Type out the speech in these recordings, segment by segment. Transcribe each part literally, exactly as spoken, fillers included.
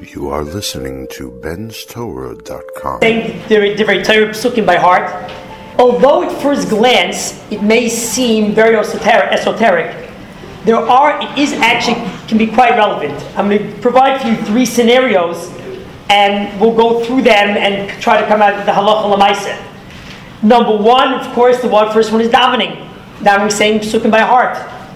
You are listening to Ben's Torah dot com. Saying different Torah psukim by heart, although at first glance it may seem very esoteric, esoteric, there are, it is actually, can be quite relevant. I'm going to provide for you three scenarios, and we'll go through them and try to come out with the halacha l'maaseh. Number one, of course, the one, first one is davening. Davening, saying psukim by heart.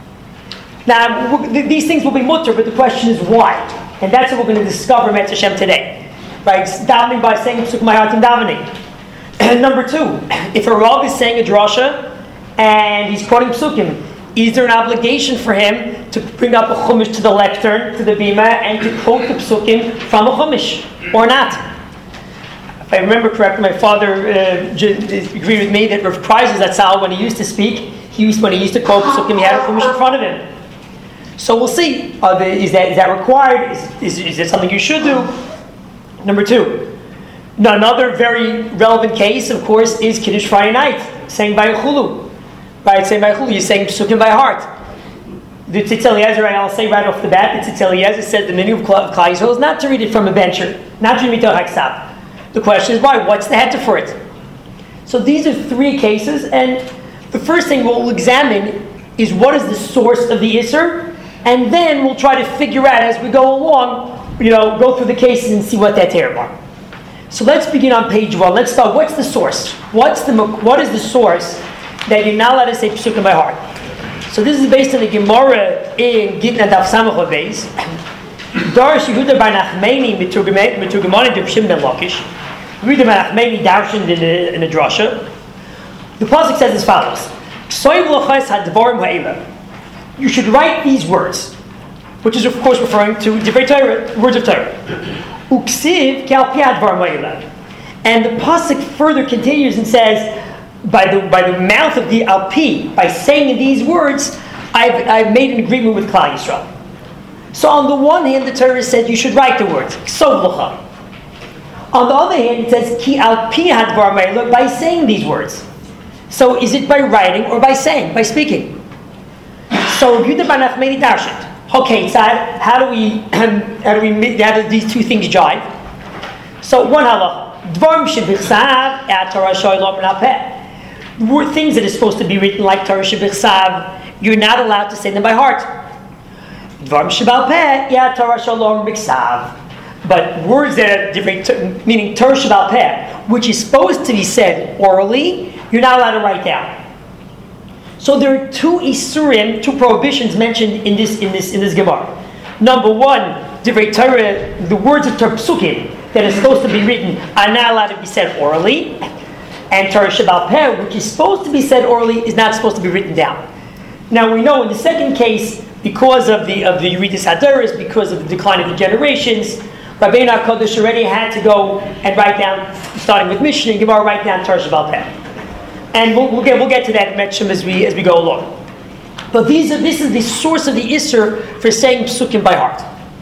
Now, these things will be mutter, but the question is why? And that's what we're going to discover Metz Hashem today. Right? Davening by saying psukim by heart and davening. And number two, if a Rav is saying a drasha and he's quoting psukim, is there an obligation for him to bring up a chumash to the lectern, to the bima, and to quote the psukim from a chumash, or not? If I remember correctly, my father uh, agreed with me that Rav Kreisler Zatzal, when he used to speak, he used when he used to quote psukim, he had a chumash in front of him. So we'll see. Uh, the, is that is that required? Is, is is it something you should do? Number two. Now, another very relevant case, of course, is Kiddush Friday night, saying by chulu. Right, saying by chulu, you're saying psukim by heart. The Tzitz Eliezer, I'll say right off the bat, the Tzitz Eliezer said the meaning of Klal Yisrael is not to read it from a bencher, not to read it HaKsav. The question is why? What's the heter for it? So these are three cases, and the first thing we'll examine is what is the source of the Isser, and then we'll try to figure out as we go along, you know, go through the cases and see what that term are. So let's begin on page one. Let's start. What's the source? What's the what is the source that you're not allowed to say psukim by heart? So this is based on the Gemara in Gitna Daf Samach Beis. Darish Yehuda bar Nachmani Miturgamani de Pshim ben Lakish. Yehuda bar Nachmani darshan in the in the drasha. The pasuk says as follows: Soiv l'chais hadvarim ha'ila. You should write these words, which is of course referring to Divrei Torah, words of Torah. Uksiv k'al pi hadvarim ha'ila. And the pasuk further continues and says, by the by the mouth of the Alpi, by saying these words, I've I've made an agreement with Klal Yisrael. So on the one hand, the Torah said you should write the words. Ksov l'cha. On the other hand, it says ki al pi hadvarim ha'ila, by saying these words. So is it by writing or by saying, by speaking? So Yehuda bar Nachmani darshan. Okay, so how do we how do we how do these two things jive? So one halacha, dvarim shebichsav at Torah shoylom nalpeh. Were things that are supposed to be written like Torah shebichsav, you're not allowed to say them by heart. Dvarim shebalpeh at Torah sholom b'chsav. But words that are different, meaning Torah shebalpeh, which is supposed to be said orally, you're not allowed to write down. So there are two isurim, two prohibitions mentioned in this in this in this Gemara. Number one, Divrei Torah, the words of Torah psukim that are supposed to be written are not allowed to be said orally, and Torah Shebal Peh, which is supposed to be said orally, is not supposed to be written down. Now we know in the second case, because of the of the Yeridus Hadoros, because of the decline of the generations, Rabbeinu HaKadosh already had to go and write down, starting with Mishnah and Gemara, write down Torah Shebal Peh. And we'll, we'll get we'll get to that mention as we as we go along. But these are this is the source of the Isser for saying psukim by heart.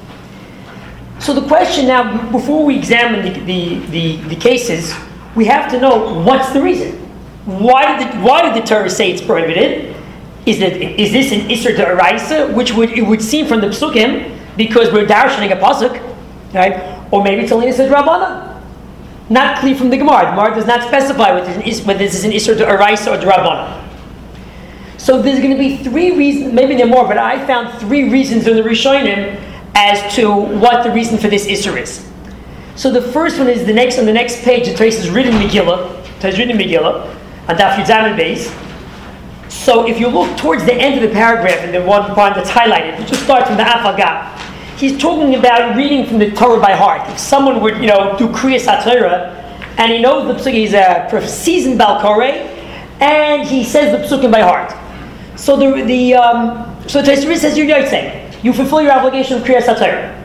So the question now, before we examine the the, the, the cases, we have to know what's the reason. Why did the, why did the Torah say it's prohibited? Is it is this an Isser d'oraisa, which would it would seem from the psukim because we're darshaning a pasuk, right? Or maybe it's only Isser d'Rabbanan. Not clear from the Gemara. The Gemara does not specify whether this is an Isser d'oraisa or d'Rabbanan. So there's going to be three reasons, maybe there are more, but I found three reasons in the Rishonim as to what the reason for this Isser is. So the first one is the next on the next page. The Torah is written Megillah. The Torah is written Megillah on Daf Yud Zayin Beis. So if you look towards the end of the paragraph, and the one part that's highlighted, which will start from the Afagah, he's talking about reading from the Torah by heart. If someone would, you know, do Kriyas HaTorah, and he knows the psukim, he's a seasoned Bal Koreh, and he says the psukim by heart. So the the um, so the Torah says you're yotzei. You fulfill your obligation of Kriyas HaTorah.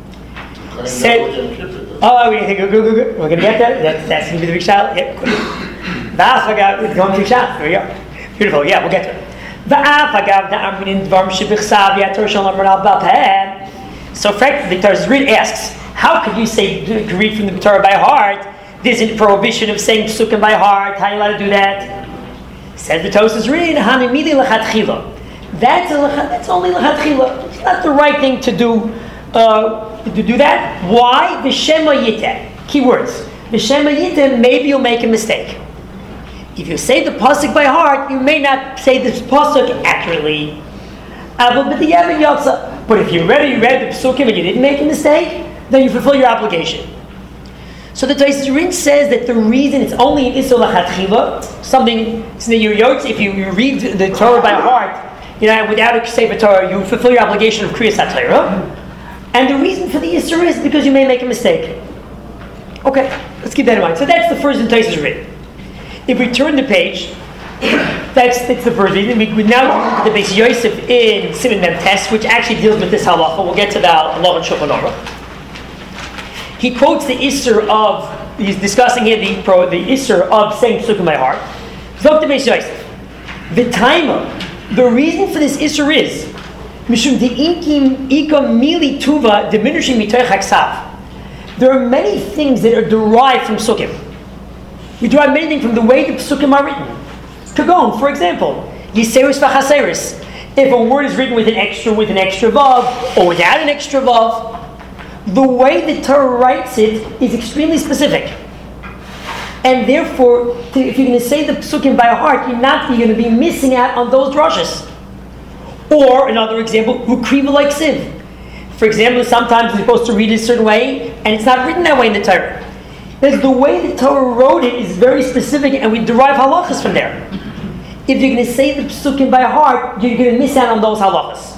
Oh, we go, go, go, go. We're gonna get there. That's, that's gonna be the big shot. Yep. Va'afagav, we're going to shot. There we go. Beautiful. Yeah, we'll get to it. Va'afagav da'amrin dvarim shebichsav yator shalom ral b'peh. So, frankly, the Torah read asks, how could you say read from the Torah by heart? There's a prohibition of saying psukim by heart. How are you allowed to do that? Says the Tosas read hanimidi lechatchila. That's a, that's only lechatchila. It's not the right thing to do uh, to do that. Why? V'shema yiteh. Keywords. V'shema yiteh, maybe you'll make a mistake. If you say the pasuk by heart, you may not say this pasuk accurately. But if you already read the pasukim and you didn't make a mistake, then you fulfill your obligation. So the Tosfos Rin says that the reason it's only in Isur L'Chatchila, something if you, you read the Torah by heart, you know, without a Sefer Torah, you fulfill your obligation of Kriyas HaTorah. And the reason for the Isur is because you may make a mistake. Okay, let's keep that in mind. So that's the first in Tosfos Rin. If we turn the page, that's, that's the first reason. We, we now look at the Beis Yosef in Siman Mem Tes, which actually deals with this halacha. We'll get to the halacha in Shulchan Aruch. He quotes the Isser of, he's discussing here the, pro, the Isser of saying Psukim by heart. Zok the Beis Yosef. V'taima, the reason for this Isser is, Mishum de'inkim ikam mili tuva diminishing mitoich haksav. There are many things that are derived from Psukim. We derive many things from the way the Psukim are written. Kagon, for example, Yiserus v'chaserus. If a word is written with an extra, with an extra vav, or without an extra vav, the way the Torah writes it is extremely specific. And therefore, if you're going to say the Psukim by heart, you're not you're going to be missing out on those drushes. Or, another example, Hukriva like Siv. For example, sometimes you're supposed to read it a certain way, and it's not written that way in the Torah. Because the way the Torah wrote it is very specific, and we derive halachas from there. If you're going to say the Psukim by heart, you're going to miss out on those halachas.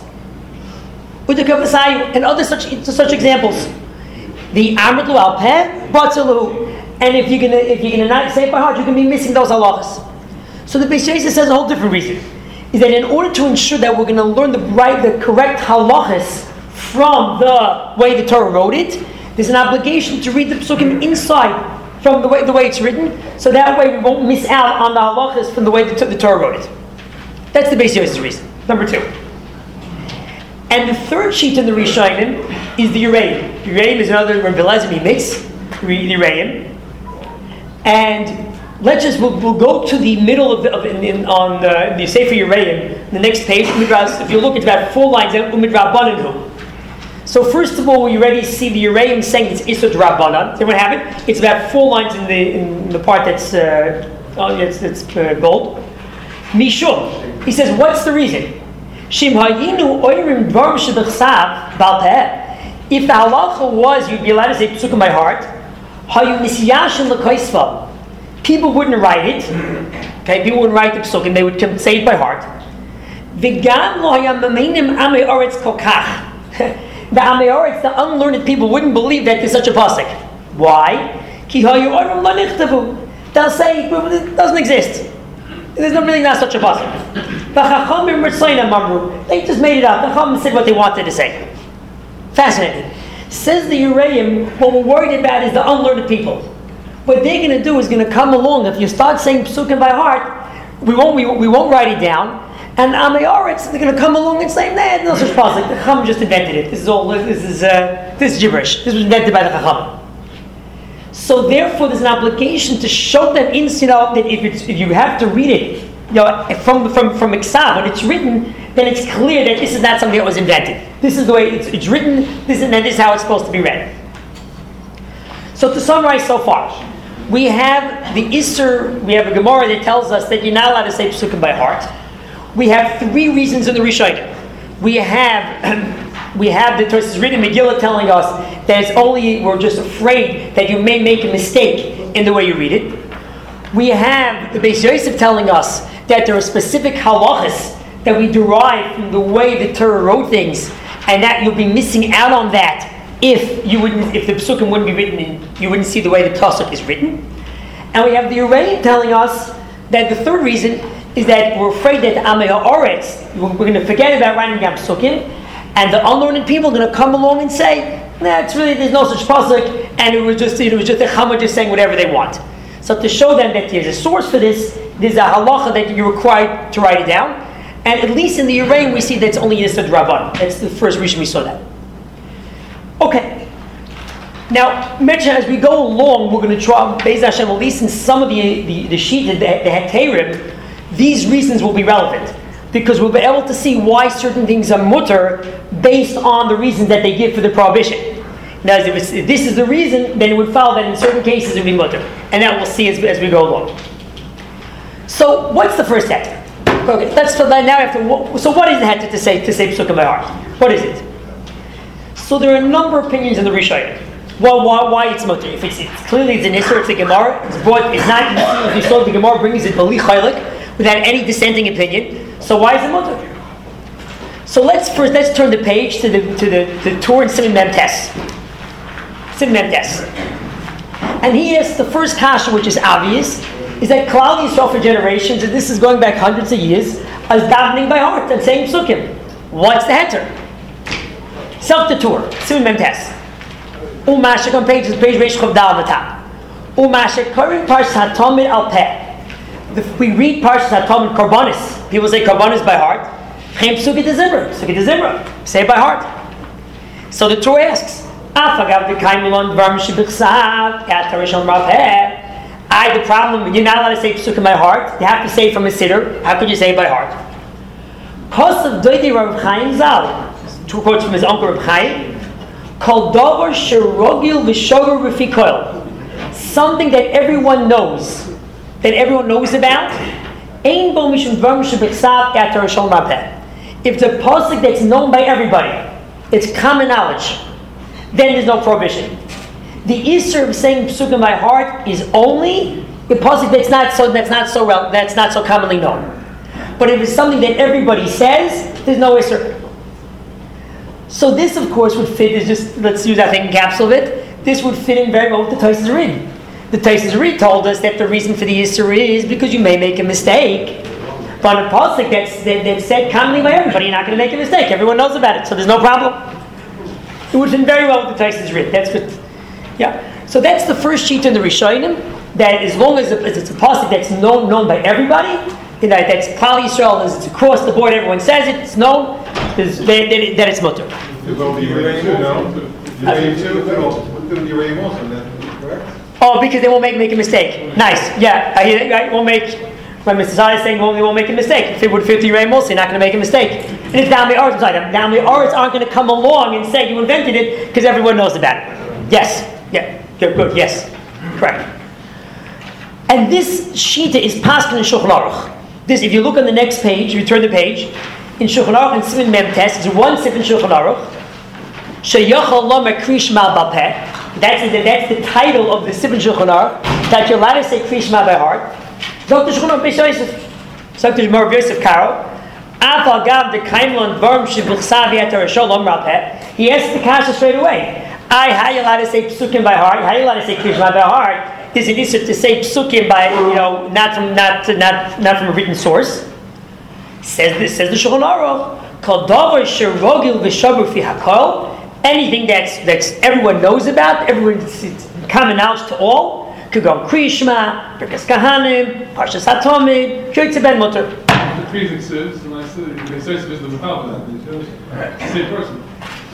And other such such examples. The Amrit Lu Al Peh, Batzalu. And if you're gonna if you're gonna not say it by heart, you're gonna be missing those halachas. So the Beis Yosef says a whole different reason. Is that in order to ensure that we're gonna learn the right, the correct halachas from the way the Torah wrote it, there's an obligation to read the Psukim inside from the way the way it's written, so that way we won't miss out on the halachas from the way the, the Torah wrote it. That's the Beis Yosef's reason. Number two. And the third sheet in the Rishonim is the Yereim. Yereim is another Rabbi Elazar mix, the Yereim. And let's just, we'll, we'll go to the middle of, the, of in, in, on the, the Sefer Yereim, the next page. If you look, it's about four lines, Umid Rabbanan. So first of all, we already see the Yereim saying it's Isur Rabbanan. Does everyone have it? It's about four lines in the in the part that's, uh, oh, it's, it's uh, gold. Mishum. He says, what's the reason? If the halacha was you'd be allowed to say psukim by heart, people wouldn't write it. Okay, people wouldn't write the psukim; they would say it by heart. The Amei Oretz, the unlearned people, wouldn't believe that there's such a pasuk. Why? They'll say it doesn't exist. There's not really not such a pasuk. They just made it up. The Chacham said what they wanted to say. Fascinating. Says the Yereim, what we're worried about is the unlearned people. What they're going to do is going to come along. If you start saying psukim by heart, we won't we, we won't write it down. And Amei Oretz, they're going to come along and say, nah, no such pasuk. The Chacham just invented it. This is all. This is uh, this is gibberish. This was invented by the Chacham. So therefore, there's an obligation to show them, in, you know, that if, it's, if you have to read it, you know, from from from Iksav, when it's written, then it's clear that this is not something that was invented. This is the way it's, it's written. This is and this is how it's supposed to be read. So to summarize so far, we have the Isser. We have a Gemara that tells us that you're not allowed to say Psukim by heart. We have three reasons in the Rishonim. We have. We have the Tosfos Rin in Megillah telling us that it's only, we're just afraid that you may make a mistake in the way you read it. We have the Beis Yosef telling us that there are specific halachas that we derive from the way the Torah wrote things, and that you'll be missing out on that if you wouldn't, if the psukim wouldn't be written in, you wouldn't see the way the pasuk is written. And we have the Yereim telling us that the third reason is that we're afraid that Amei Oretz, we're going to forget about writing down psukim, and the unlearned people are going to come along and say, nah, it's really, there's no such pasuk, and it was just, it was just a chama just saying whatever they want. So to show them that there's a source for this, there's a halacha that you're required to write it down, and at least in the Yereim we see that's only Yisod Rabban. That's the first reason we saw that. Okay. Now, mention as we go along, we're going to try, Be'ez Hashem, at least in some of the the, the sheet, the, the Heterim, these reasons will be relevant. because we'll be able to see why certain things are mutter based on the reasons that they give for the prohibition. Now, if, it's, if this is the reason, then it would follow that in certain cases it would be mutter, and that we'll see as, as we go along. So, what's the first heter? Okay, that's so now after. So, what is the heter to say to say psukim by heart? What is it? So, there are a number of opinions in the Rishonim. Well, why, why it's mutter? If it's, it's clearly it's an Isser, it's a Gemara. It's brought. It's not. If you saw the Gemara brings it bali chaylik without any dissenting opinion. So, why is it mutter? So, let's first let's turn the page to the to the to the Torah and Siman Mem Tes. Siman Mem Tes, and he asks the first kasha, which is obvious, is that Klal Yisrael for generations, and this is going back hundreds of years, is davening by heart and saying psukim. What's the heter? Self the Torah, Siman Mem Tes. Umashik on page page Reish Chav Dal on the top. Umashik Karim Parshas HaTamid al Peh. If we read Parshas HaTamid Karbanis, people say Karbanis by heart. Chem Psuki de Zimra, Psuki de Zimra, say it by heart. So the Torah asks, Afagav v'kaimilon dvarim shebichsav atarish al Rapeh. I the problem you're not allowed to say Psukim by heart. You have to say it from a siddur. How could you say it by heart? Kosav Doidi Rav Chaim Zal. Two quotes from his uncle Rav Chaim. Kol davar sherogil v'shogar v'fikol. Something that everyone knows, that everyone knows about. Ein bo mishum dvarim shebichsav atarish al Rapeh. If it's a pasuk that's known by everybody, it's common knowledge, then there's no prohibition. The Isser of saying psukim by heart is only the pasuk that's not so that's not so that's not so commonly known. But if it's something that everybody says, there's no Isser. So this, of course, would fit. Is just let's use that thing capsule of it. This would fit in very well with the Taisus Rid. The Taisus Rid told us that the reason for the Isser is because you may make a mistake. But on a pasuk that's that, that's said commonly by everybody, you're not going to make a mistake. Everyone knows about it, so there's no problem. It would fit very well with the Taisus Rid. That's what. Yeah, so that's the first sheet in the Rishonim. That as long as it's a pasuk that's known known by everybody, you know, that's Klal Yisrael, it's across the board, everyone says it, it's known, that, that, that it's mutter. Oh, because they won't make make a mistake. Nice, yeah, I hear right. Won't make. When Mister Zai is saying, well, they won't make a mistake. If it would fit the Yerei Moshe, you're not going to make a mistake. And it's down the arts. Down the arts aren't going to come along and say you invented it because everyone knows about it. Yes. Yeah. Good. Good. Yes. Correct. And this shita is paskin in Shulchan Aruch. This, if you look on the next page, you turn the page, in Shulchan Aruch and Siman Mem Tes, there's one sip in Shulchan Aruch. Sheyachal lo makrish mal bapeh. That's the that's the title of the sip in Shulchan Aruch, that you're allowed to say krish mal by heart. Doctor Shulchan Aruch Beis Yosef, Doctor Shmuel Yosef Karo, Afal Gav the Kaimlon Dvarim Shebuchsav Yatar Shalom Rapeh. He asks the kasha straight away. I, how are you allowed to say psukim by heart? How are you allowed to say krishma by heart? There's an issue to say psukim by, you know, not from not not not from a written source. Says this says the Shulchan Aruch. Kol davar sherogil v'shaber fi hakol. Anything that's that's everyone knows about, everyone it's common knowledge to all. Could go Krishma, Birkas Kahanim, Parshas HaTamid, Yotzei Ben Mutter. The prefix is, and I said the Beis is the Mechaber. Same person.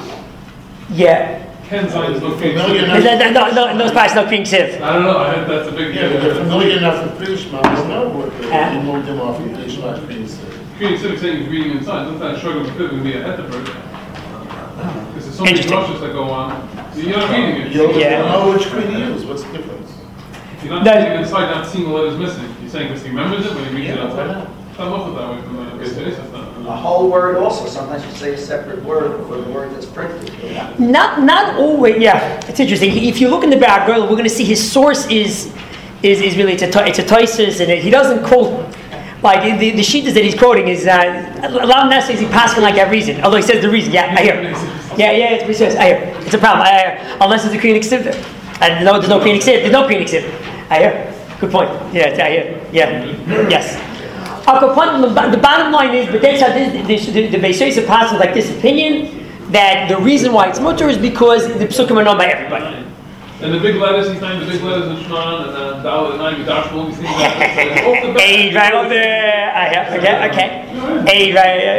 Yeah. Ken Zion is no King No, no, no, in those parts, no King Siv. I don't know, I heard that's a big deal. Yeah, but they're familiar enough with Krishma, there's no word that you moved them off of Krishma to King Siv. King Siv saying he's reading inside, doesn't that show him going to be a Hetterberg? Because there's so many rushes that go on. You're not reading it. You yeah. don't know which tree to use, what's the difference? You're not reading inside, not seeing the letters missing. You're saying because he remembers it when he reads yeah, it outside. It's not looked that way from the Beis Yosef. A whole word also. Sometimes you say a separate word for the word that's printed. Not not always. Yeah, it's interesting. If you look in the Ba'ar, we're going to see his source is is, is really it's a it's a Taisus, and it, he doesn't quote like the the sheetas that he's quoting is uh, a lot of necessarily he passing like that reason. Although he says the reason. Yeah, I hear. Yeah, yeah, it's, it's, I hear. It's a problem. I hear. Unless it's a Kriyanik Siv there. And no, there's no Kriyanik Siv. There's no Kriyanik Siv. I hear. Good point. Yeah, I hear. Yeah. Yes. The bottom line is, but that's how this, the, the, the Beis Yosef passes like this opinion that the reason why it's mutter is because the psukim are known by everybody. And the big letters, he's named the big letters in Shnan and then Dal and Nine Dashbul. These things. Hey, right over there. I have. Okay. Okay. Hey,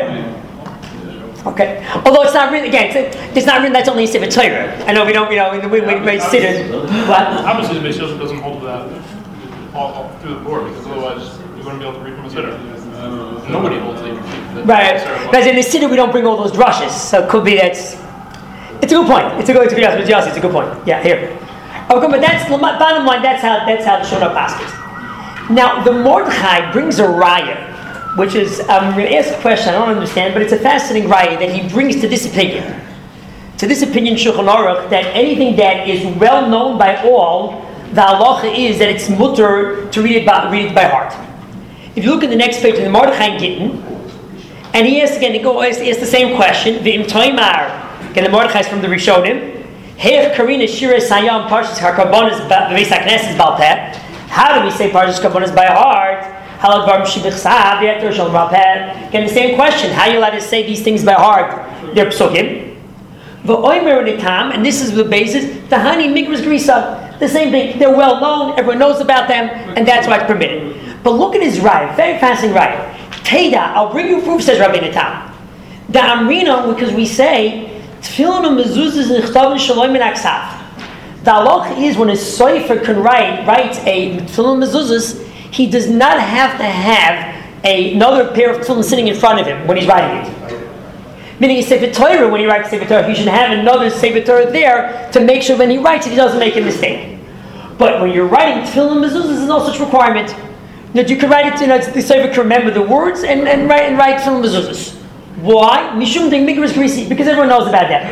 right. Okay. Although it's not really again, it's, it's not really. That's only a Sefer Torah. I know we don't. You know, we we, we sit in. What? Obviously, the Beis Yosef doesn't hold to that all, all through the board because otherwise. You're going to be able to read from a sitter. don't know. Nobody holds eight feet. Right. But in the city, we don't bring all those drushes, so it could be that's. It's a good point. It's a good. It's a good. It's a good point. Yeah, here. Okay, but that's the bottom line. That's how. That's how the Shona passes. Now the Mordechai brings a raya, which is I'm going to ask a question I don't understand, but it's a fascinating raya that he brings to this opinion. To this opinion, Shulchan Aruch, that anything that is well known by all, the halacha is that it's mutter to read it by, read it by heart. If you look at the next page in the Mordechai Gittin, and he asks again, he goes asks the same question. V'im toimar, again the Mordechai is from the Rishonim. Heich karina shira sayam parshas harkabonis b'veis hakneses balpeh. How do we say parshas karbonis by heart? Halal dvarim shibichsav v'yeter shel balpeh. Again the same question. How are you allowed to say these things by heart? They're psukim. V'oimer nitam, and this is the basis. Tahani migras grisa. The same thing. They're well known. Everyone knows about them, and that's why it's permitted. But look at his raya. Very fascinating raya. Teda, I'll bring you proof, says Rabbi Natan. The Amrina, because we say, Tefillin and mezuzahs and chtav and shalom and aksav. The halach is when a sofer can write, writes a tefillin and mezuzahs, he does not have to have a, another pair of tefillin sitting in front of him when he's writing it. Meaning a Sefer Torah, when he writes Sefer Torah, he should have another Sefer Torah there to make sure when he writes it, he doesn't make a mistake. But when you're writing tefillin and mezuzahs, there's no such requirement. That you could write it, you know, the Sefer can remember the words and, and write and write tefillin and mezuzahs. Why? Mishum ding migras grisi, because everyone knows about that. No,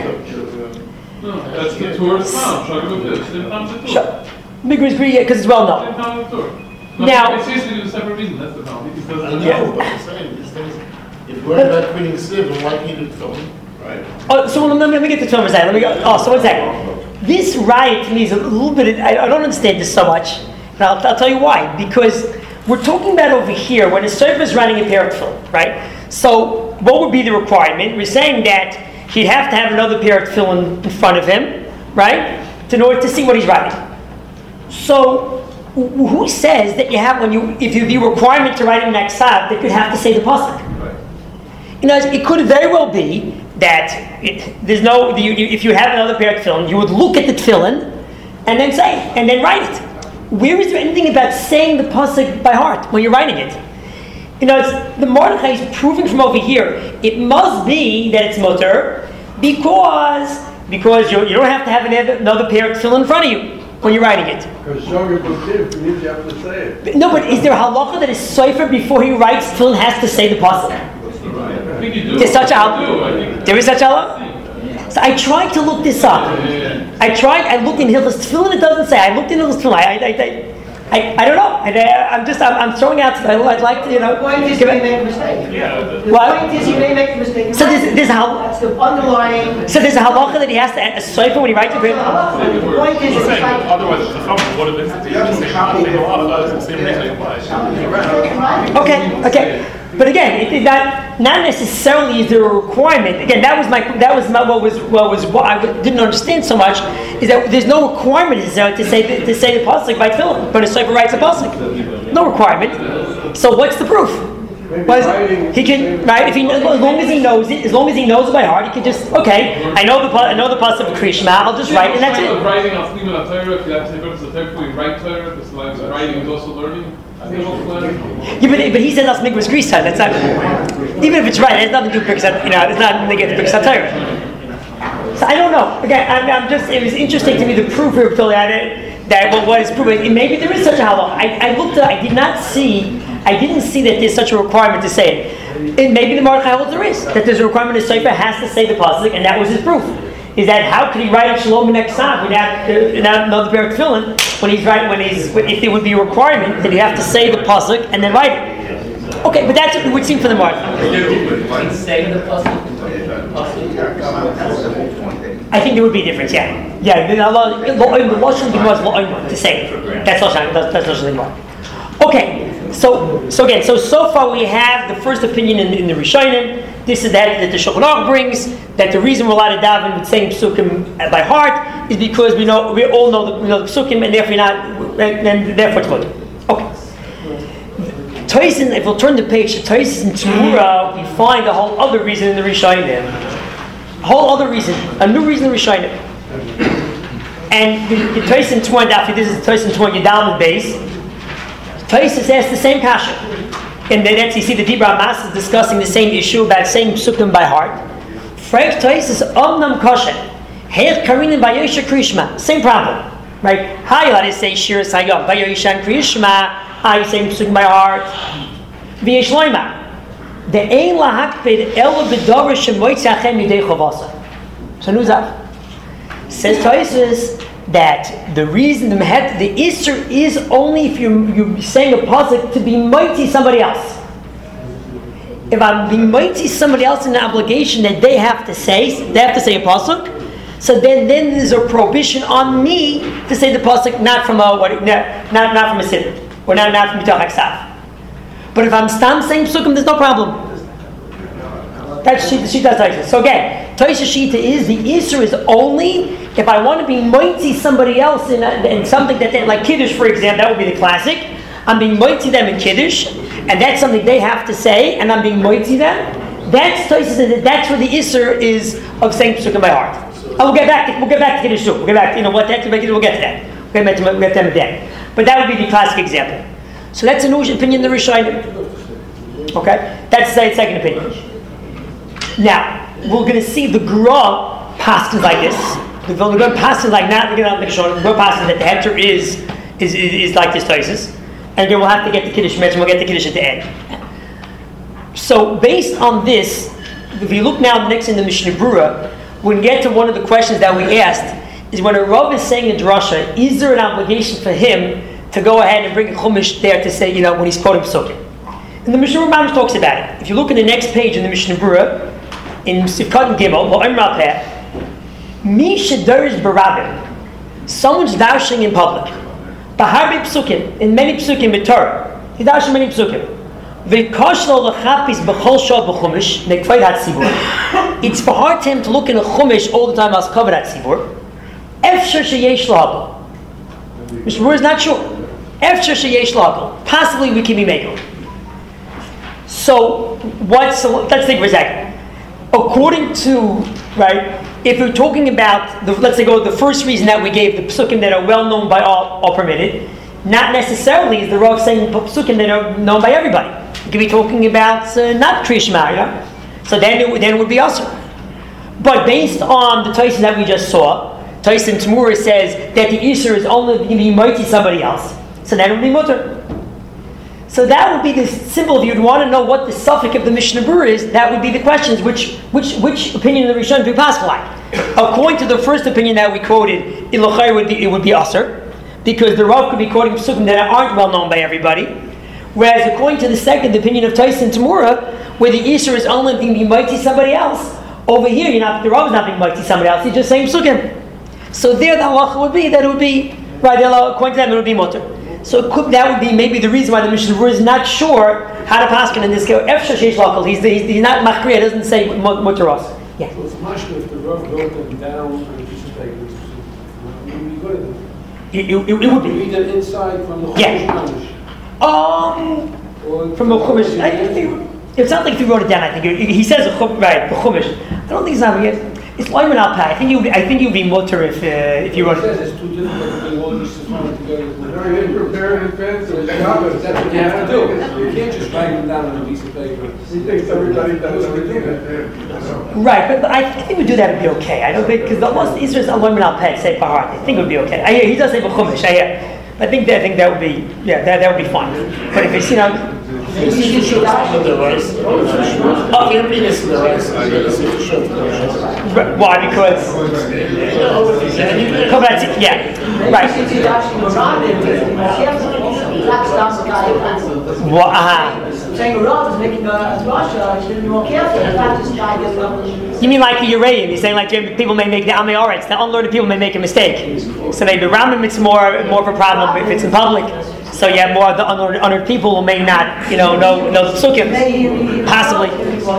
that's the Torah of Tom. Migras grisi, because it's well known. Now, it's easy to do a separate reason. That's the problem. Because I that's know, but I'm saying these things. If we're not reading Siv, and why can't you tell me? Right. Oh, so let me, let me get the tefillin for a second. Let me go. Oh, so one second. This riot to me is a little bit. I, I don't understand this so much. And I'll, I'll tell you why. Because we're talking about over here when a sofer is writing a pair of tefillin, right? So what would be the requirement? We're saying that he'd have to have another pair of tefillin in front of him, right, in order to see what he's writing. So who says that you have when you if you the requirement to write in aksav that you have to say the pasuk? You know, it could very well be that it, there's no. You, you, if you have another pair of tefillin, you would look at the tefillin and then say and then write it. Where is there anything about saying the pasuk by heart when you're writing it? You know, it's, the Mordechai is proving from over here. It must be that it's mutter because because you, you don't have to have another, another pair of tefillin in front of you when you're writing it. Because Shoger B'Tiv means you have to say it. No, but is there a halacha that is sofer before he writes tefillin has to say the pasuk? I think you do. There's such a I halacha. There is such a halacha. So I tried to look this up. I tried. I looked in Hilchos Tefillin. It doesn't say. I looked in Hilchos Tefillin. I, I, I, I, I don't know. I, I'm just. I'm, I'm throwing out. I'd like to, you know. The point is, you may make a mistake. The What? point is, you may make a mistake. So there's, there's how. That's the underlying. So there's a halacha that he has to add a sofer when he writes it. The point is, He's it's saying like. otherwise it's a problem. What if it's the same same law? It's the same reason applies. Okay. Okay. But again, it, it not not necessarily is there a requirement. Again, that was my that was my, what was what was what I didn't understand so much is that there's no requirement necessarily to say the, to say the pasuk by tefillin, but a sofer writes a pasuk. No requirement. So what's the proof? What is it? He can right if he as long as he knows it, as long as he knows it by heart, he can just okay. I know the I know the pasuk of Krishma. I'll just write and that's it. Writing on Sliman Torah, if you have to say versus the Torah before you write Torah, because like writing is also learning. Yeah, but, but he said that's migras grisa. That's not even if it's right. It has nothing to do with you know. It's not negative Birkat Torah. So I don't know. Again, I'm, I'm just. It was interesting to me the proof here that that what, what is proven. Maybe there is such a halacha. I, I looked. At, I did not see. I didn't see that there's such a requirement to say it. And maybe the Mordechai holds there is that there's a requirement. The sofer has to say the pasuk, and that was his proof. Is that how could he write Shalom and Eksav without, uh, without another pair of tefillin when he's right when he's if there would be a requirement that you have to say the pasuk and then write it. Okay, but that's what it would seem for the mark. Say the pasuk. I think there would be a difference. Yeah, yeah. The law the law should be was to say it. That's lashon. That's that's lashon. Okay. So, so again, so so far we have the first opinion in, in the Rishonim. This is that that the Shulchan Aruch brings that the reason we're allowed to daven with saying psukim by heart is because we know we all know the, we know the psukim and therefore not and, and therefore it's good. Okay. Tosin, if we'll turn the page to Tosin Tzura, we find a whole other reason in the Rishonim, a whole other reason, a new reason in the Rishonim. And the, the Tosin Tzura, this is Tosin Tzura Yudalman base. Taisus asked the same kasha. and then that's, you see the Dibra Mas is discussing the same issue about saying psukim by heart. Frag Toises Omnam Kosher. Heich Karinin Vayosha Krishma. Same problem. Right? How you allowed to say Shir Sayom Vayosha and Krishma? How you saying psukim by heart? V'yesh loima. The ein lahakpid elo b'dover shemoitzi achem yidei chavasa. So Nuzaf says Toises that the reason the mehet, the Isser is only if you you're saying a pasuk to be mighty somebody else. If I'm being mighty somebody else in an obligation that they have to say, they have to say a pasuk. So then, then there's a prohibition on me to say the pasuk not from a what, not not from a siddur or not not from Mitach Haksav. But if I'm stam saying psukim, there's no problem. That's the Shita Taisa. So again, Taisa Shita is the Isser is only if I want to be mighty somebody else in, a, in something that they, like Kiddush, for example, that would be the classic. I'm being mighty them in Kiddush, and that's something they have to say, and I'm being mighty them. That's Taisa. That's where the Isser is of saying psukim by heart. Oh, we'll get back. To, we'll get back to Kiddush too. We'll get back. To, you know what? That we'll get to that. We'll get to we'll get to them then. But that would be the classic example. So that's a new opinion of the Rishonim. Okay, that's the second opinion. Now we're going to see the Gra passes like this. The Vilna passes like not the Gra passes that the heter is is, is is like this Tosis, and then we'll have to get the Kiddush Mitzvah. We'll get the Kiddush at the end. So based on this, if you look now next in the Mishnah Berurah, we can get to one of the questions that we asked. Is when a Rav is saying a drasha, is there an obligation for him to go ahead and bring a chumash there to say, you know, when he's quoting psukim? And the Mishnah Berurah talks about it. If you look in the next page in the Mishnah Berurah, in Sifkat and Gimel, Mi shedarish barabim, someone's dashing in public. Baharbi psukim, in many psukim in Torah, he's dashing many psukim. V'koshlo l'chapis b'chol shah b'chumash nekvayt hatzibur. It's for hard to him to look in a chumash all the time as covered at tzibur. Efshar sheyesh l'hagol. Mishnah Berurah is not sure. Efshar sheyesh l'hagol. Possibly we can be making. So what's so let's think for a second. According to right, if we're talking about the let's say go the first reason that we gave, the psukim that are well known by all, all permitted, not necessarily is the Rav saying psukim that are known by everybody. We could be talking about uh, not Kriya Shema, you know? So then it, then it would be also. But based on the Tosis that we just saw, Tosis and Tamura says that the Isser is only going to be mighty somebody else. So then it would be mutter. So that would be the simple. If you'd want to know what the suffix of the Mishnah Berurah is, that would be the questions. Which which which opinion of the Rishon do we pass like? According to the first opinion that we quoted, Ilachai would be it would be Aser, because the Rav could be quoting psukim that aren't well known by everybody. Whereas according to the second opinion of Tosis and Tamura, where the Isser is only going to be mighty somebody else, over here you're not the Rav is not being mighty somebody else. He's just saying psukim. So there the halacha would be that it would be right. According to them, it would be mutter. So it could, that would be maybe the reason why the Mishnah Berurah is not sure how to paskin in this case. Efshar sheish l'hagol. He's he's he's not machriya. Doesn't say mutter us. Yeah. So it's much if the Rav wrote them down on a piece of paper. It would be good. It, it, it would be. Read it inside from the Yeah. Chumash. Um, from the Chumash. I think it's not like if he wrote it down. I think he says a chum, right the Chumash. I don't think it's not yet. It's Lyman al I think you. I think you'd be mutter if uh, if you wrote it. It says it's too difficult to do all these together. Very prepared in advance. That's what you have to do. You can't just write them down on a piece of paper. He thinks everybody does everything. Right, but, but I think we do that would be okay. I don't think because the most Israel is Lyman al Peh say Bahar. I think it would be okay. I hear he does say B'chumash. I hear. I think that I think that would be yeah that that would be fine. But if it's you know. Oh, Why? Because yeah, right. Well, uh-huh. Saying a Rav is making a drasha, he should be more careful. Not just try to get level. You mean like the Uraim? You're saying like people may make the Amei Oretz, the unlearned people may make a mistake. So maybe Rambam it's more more of a problem if it's in public. So yeah, more of the unlearned, unlearned people who may not, you know, know know the psukim. Possibly.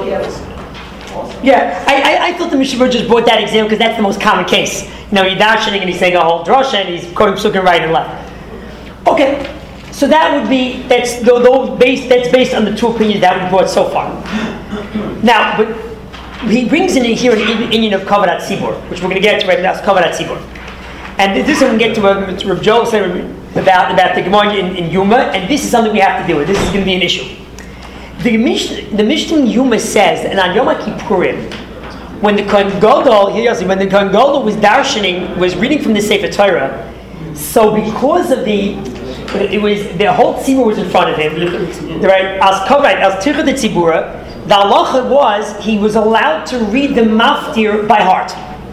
Yeah, I, I, I thought the Mishnah Berurah just brought that example because that's the most common case. You know, he's darshaning and he's saying a whole drasha and he's quoting psukim right and left. Okay, so that would be that's those based that's based on the two opinions that we brought so far. Now, but he brings in here an Indian of Kavadat Tzibur, which we're going to get to right now. It's Kavadat Tzibur, and this one we get to uh, to Rav Joel said about about the Gemara in, in Yuma, and this is something we have to deal with. This is going to be an issue. The Mishnah, the Mishnah Yuma says, and on Yom Kippurim, when the Kohen Gadol, when the Kohen Gadol was darshaning, was reading from the Sefer Torah, so because of the, it was the whole tzibur was in front of him, right? As kavod, as tircha de tzibura, the halacha was he was allowed to read the maftir by heart.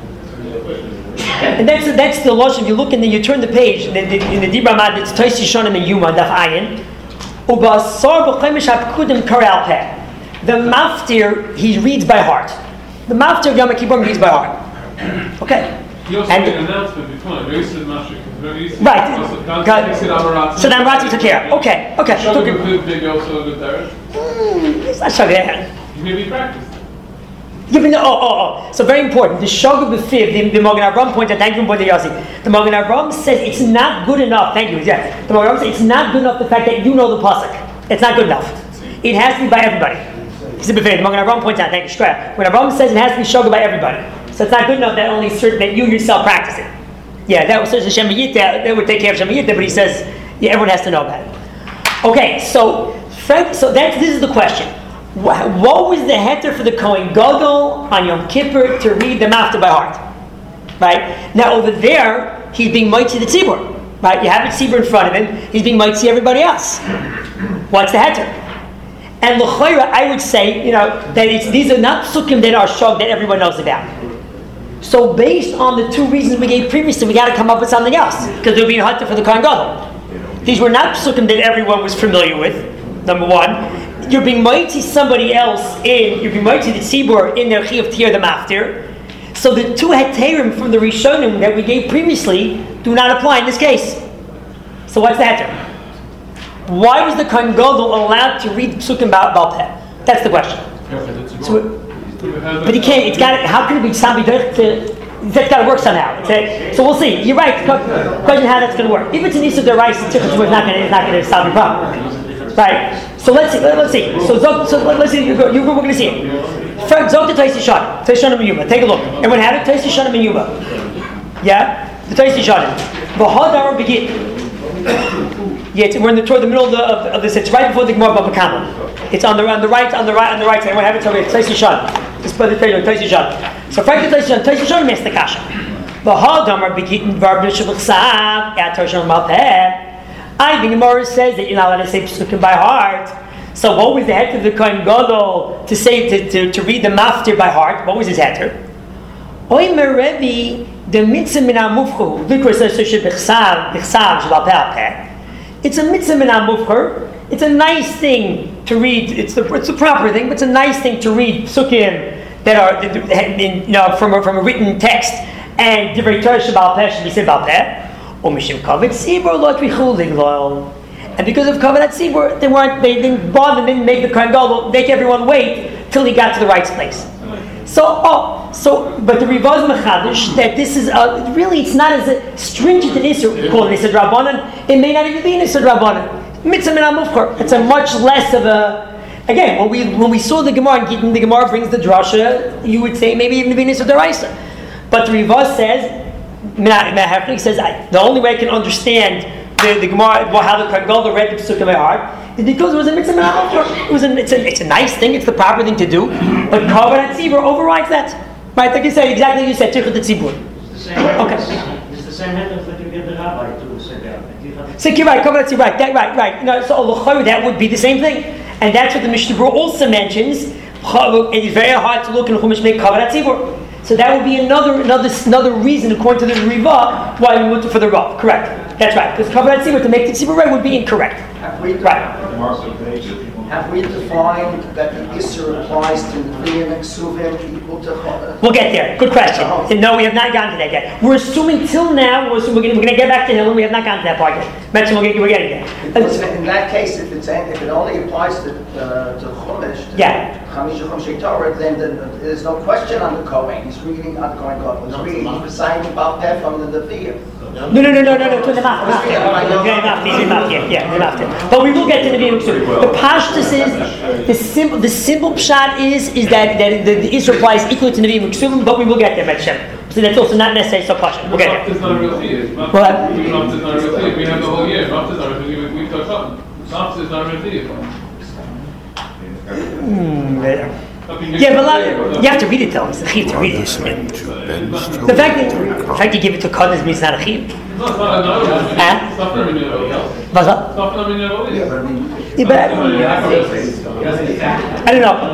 And that's that's the lashon. If you look in the, you turn the page in the, in the Dibra Mad, it's Tais Yishanim and Yuma Daf Ayin. Ubasar b'chemish hapkudim karal peh. The maftir he reads by heart. The maftir of Yom Kippur reads by heart. Okay. He also and made an announcement before. Very easy mashik. Very easy. Right. God. So then Ratzi took care. Okay. Okay. Shogeg b'fiv big also a good there. It's not Shogeg. Maybe practice. Yeah, but no, oh, oh, oh. So very important. The Shogeg b'fiv, the, the Magen Avraham pointed. Thank you, Brother Yossi. The Magen Avraham says it's not good enough. Thank you. Yeah. The Magen Avraham says it's not good enough the fact that you know the pasuk. It's not good enough. It has to be by everybody. He said b'fiv. The Magen Avraham points out. Thank you. Shkra. When Avraham says it has to be Shogeg by everybody, so it's not good enough that only certain that you yourself practice it. Yeah, that was such a Shemayit. That would take care of Shemayit. But he says, yeah, everyone has to know about it. Okay, so Frank, so that's this is the question. What was the heter for the Kohen Gadol on Yom Kippur to read the maftir by heart? Right? Now over there, he's being mighty the tzibur. Right? You have a tzibur in front of him, he's being mighty everybody else. What's the heter? And l'chayra, I would say, you know, that it's, these are not psukim that are shog that everyone knows about. So based on the two reasons we gave previously, we got to come up with something else. Because they're being heter for the Kohen Gadol. These were not psukim that everyone was familiar with, number one. You're being mighty somebody else in, you're being mighty the tzibur in their chiyuv to hear the maftir. So the two heterim from the Rishonim that we gave previously do not apply in this case. So what's the heter? Why was the Kohen Gadol allowed to read psukim Baal Peh? That's the question. So, but he can't, it's got, how can it be Sabi to, that's got to work somehow. A, so we'll see. You're right. Question how that's going to work. If it's an Issa Deraisa, it's not going to, it's not going to solve the problem. Right? So let's see. Let's see. So, so let's see. You're, you're, we're going to see it. Zog the Taisi Shanim. Taisi Shanim and Yuma. Take a look. And when had it, Taisi Shanim and Yuma. Yeah? The Taisi Shanim. V'hadar begin. Yeah, it's, we're in the toward the middle of, the, of, of this. It's right before the Gemara Bava Kama. It's on the on the right, on the right, on the right side. Anyone have it? So it's Taisi Shanim. This brother Taisi Shanim. So frankly, Taisi Shanim. Taisi Shanim makes the kasha. V'hadar begin. V'arb Shabbat at Taisi Shanim Malpeh. I think Gemara says that you're not allowed to say psukim by heart. So what was the heter of the Kohen Gadol to say to, to, to read the maftir by heart? What was his heter? Oimer Rebbe the mitzvah min hamufcher. It's a mitzvah min hamufcher. It's a nice thing to read. It's the it's a proper thing, but it's a nice thing to read psukim that are in, you know from a, from a written text and divrei Torah shebal peh should be said bal peh. And because of Kavod Tzibur, they weren't, they didn't bother, they didn't make the Kohen Gadol make everyone wait till he got to the right place. So, oh, so, but the Rivaz Mechadish, that this is, uh, really, it's not as stringent an Isser, called an Isser Drabanan, it may not even be an Isser Drabanan. Mitzvah min hamufcher, it's a much less of a, again, when we when we saw the Gemara, and Gittin, the Gemara brings the Drasha, you would say maybe even the Isser Deraisa. But the Rivaz says, he says, the only way I can understand the, the Gemara, how the Kohen Gadol read the Pesukei by heart, is because it was a mitzvah min hamufcher. It was a, it's a, it's a nice thing, it's the proper thing to do, but Kavod Tzibur overrides that. Right, like you said, exactly like you said, Tirchut Tzibur. Okay. It's the same method that you get the rabbi to say that. So you're right, Kavod Tzibur, right, that, right, right. No, so that would be the same thing. And that's what the Mishnah Berurah also mentions. It is very hard to look in Chumash make Kavod Tzibur. So that would be another another another reason, according to the Riva, why we went for the Rav. Correct. That's right. Because Kavod Tzibur to make the Tzibur right would be incorrect. Have we, right. Have we defined that the Isser applies to Liyam and Ksuvim equal to Chol? We'll get there. Good question. No, we have not gotten to that yet. We're assuming till now, we're, we're going to get back to Hillel, and we have not gotten to that part yet. Mention, we're, we're getting there. Because in that case, if, it's, if it only applies to, uh, to Chumash, to yeah. Chamish Chumshei Torah, then the, the, there's no question on the Kohen. He's reading on the Kohen God. He's reading, he's reciting Baal Peh from the Nevi'im. No, no, no, no, no, no, to the mouth, mouth, yeah, yeah, the mouth. But we will get to the Nevi'im soon. The Pashtus is, the simple, the simple pshat is, is that, that the, the Isra applies equally to Nevi'im Ksuvim, but we will get there, Metzhem. So that's also not necessarily so pashut. We'll get there. It's not a real theist. What? It's not a real theist. We have the whole year. Raft is not a real theist. We touch on. Raft is not a real theist. Mm, yeah, but like, you have to read it though. It's a chiyuv to read it. Listening to Ben's The fact that the fact you give it to Kodesh means it's not a chiyuv. Huh? What's up? Yeah, but I don't know. I don't know.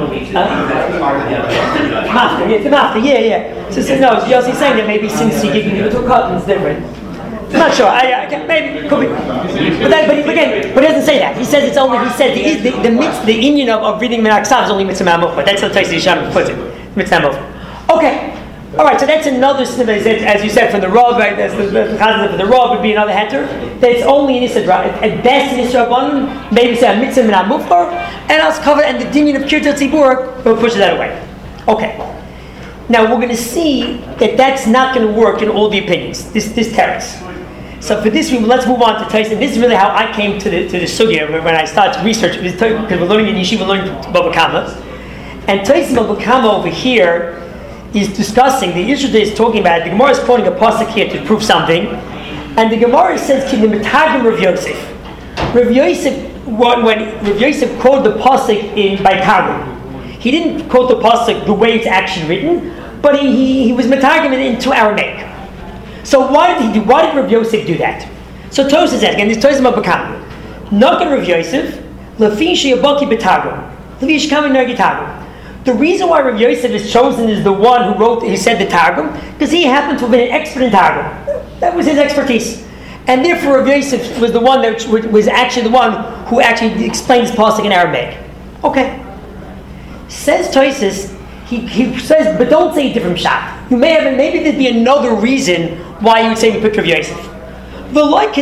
Mafta, yeah, it's a mafta, yeah, yeah. So, so no, Yossi's saying that maybe since you give it to Kodesh, it's different. I'm not sure. I, I can, maybe could be. But, that, but again, but he doesn't say that. He says it's only. He said the the the, the, the Indian of, of reading Menachsav is only mitzvah ma'amufah. That's how Taisi Yisham puts it. Mitzvah ma'amufah. Okay. All right. So that's another snippet. As you said from the Rav, right? That's the the concept of the Rav would be another heter. That's only in Isra. At best in Isra one, maybe say a mitzvah ma'amufah, and I'll cover and the Dinyan of Kirtat Tzibur will push that away. Okay. Now we're going to see that that's not going to work in all the opinions. This this teretz. So for this, let's move on to Tyson. This is really how I came to the to the sugya when I started to research, because we're learning in yeshiva, learning Baba Kama. And Tyson Baba Kama over here is discussing, the issue that he's talking about, the Gemara is quoting a pasuk here to prove something, and the Gemara says, Ki Mitagim Rav Yosef. Rav Yosef, when, when Rav Yosef quoted the pasuk in by Targum, he didn't quote the pasuk the way it's actually written, but he, he, he was Mitagim it into Aramaic. So why did he do? Why did Rav Yosef do that? So Tosas is asking, and this Tosas about Bakam. Not Rav Yosef, Lafi Sheyabaki B'Targum, Lafi Shekami Nergi Targum. The reason why Rav Yosef is chosen as the one who wrote, he said the Targum, because he happened to have been an expert in Targum. That was his expertise, and therefore Rav Yosef was the one that was actually the one who actually explains pasuk in Aramaic. Okay. Says Tosas. He, he says, but don't say a different shot. You may have, maybe there'd be another reason why you would say we picked Rav Yosef. Rav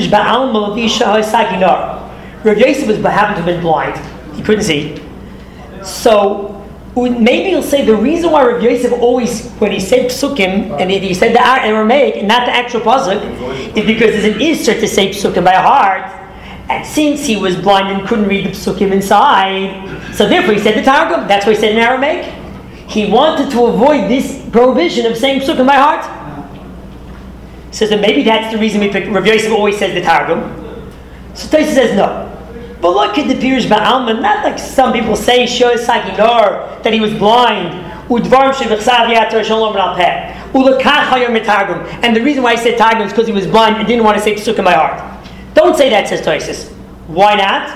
Yosef was happened to have been blind; he couldn't see. So maybe he'll say the reason why Rav Yosef always, when he said psukim and he said the Aramaic and not the actual pasuk, is because there's an issur to say psukim by heart. And since he was blind and couldn't read the psukim inside, so therefore he said the Targum. That's why he said in Aramaic. He wanted to avoid this prohibition of saying psukim by heart. So that maybe that's the reason we picked. Rav Yosef always says the Targum. So Tosfos says no. But look at the Pirush Ba'alma, not like some people say Shoy Saginor, that he was blind. And the reason why he said Targum is because he was blind and didn't want to say psukim by heart. Don't say that, says Tosfos. Why not?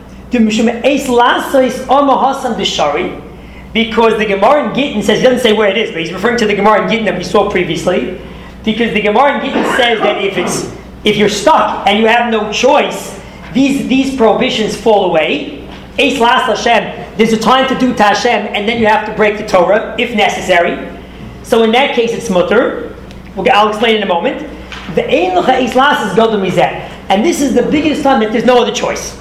Because the Gemara in Gittin says, he doesn't say where it is, but he's referring to the Gemara in Gittin that we saw previously. Because the Gemara in Gittin says that if it's if you're stuck and you have no choice, these these prohibitions fall away. Eis las Hashem, there's a time to do to Hashem, and then you have to break the Torah if necessary. So in that case, it's mutter. I'll explain in a moment. The ein lecha eis las is gadol mizeh, and this is the biggest time that there's no other choice.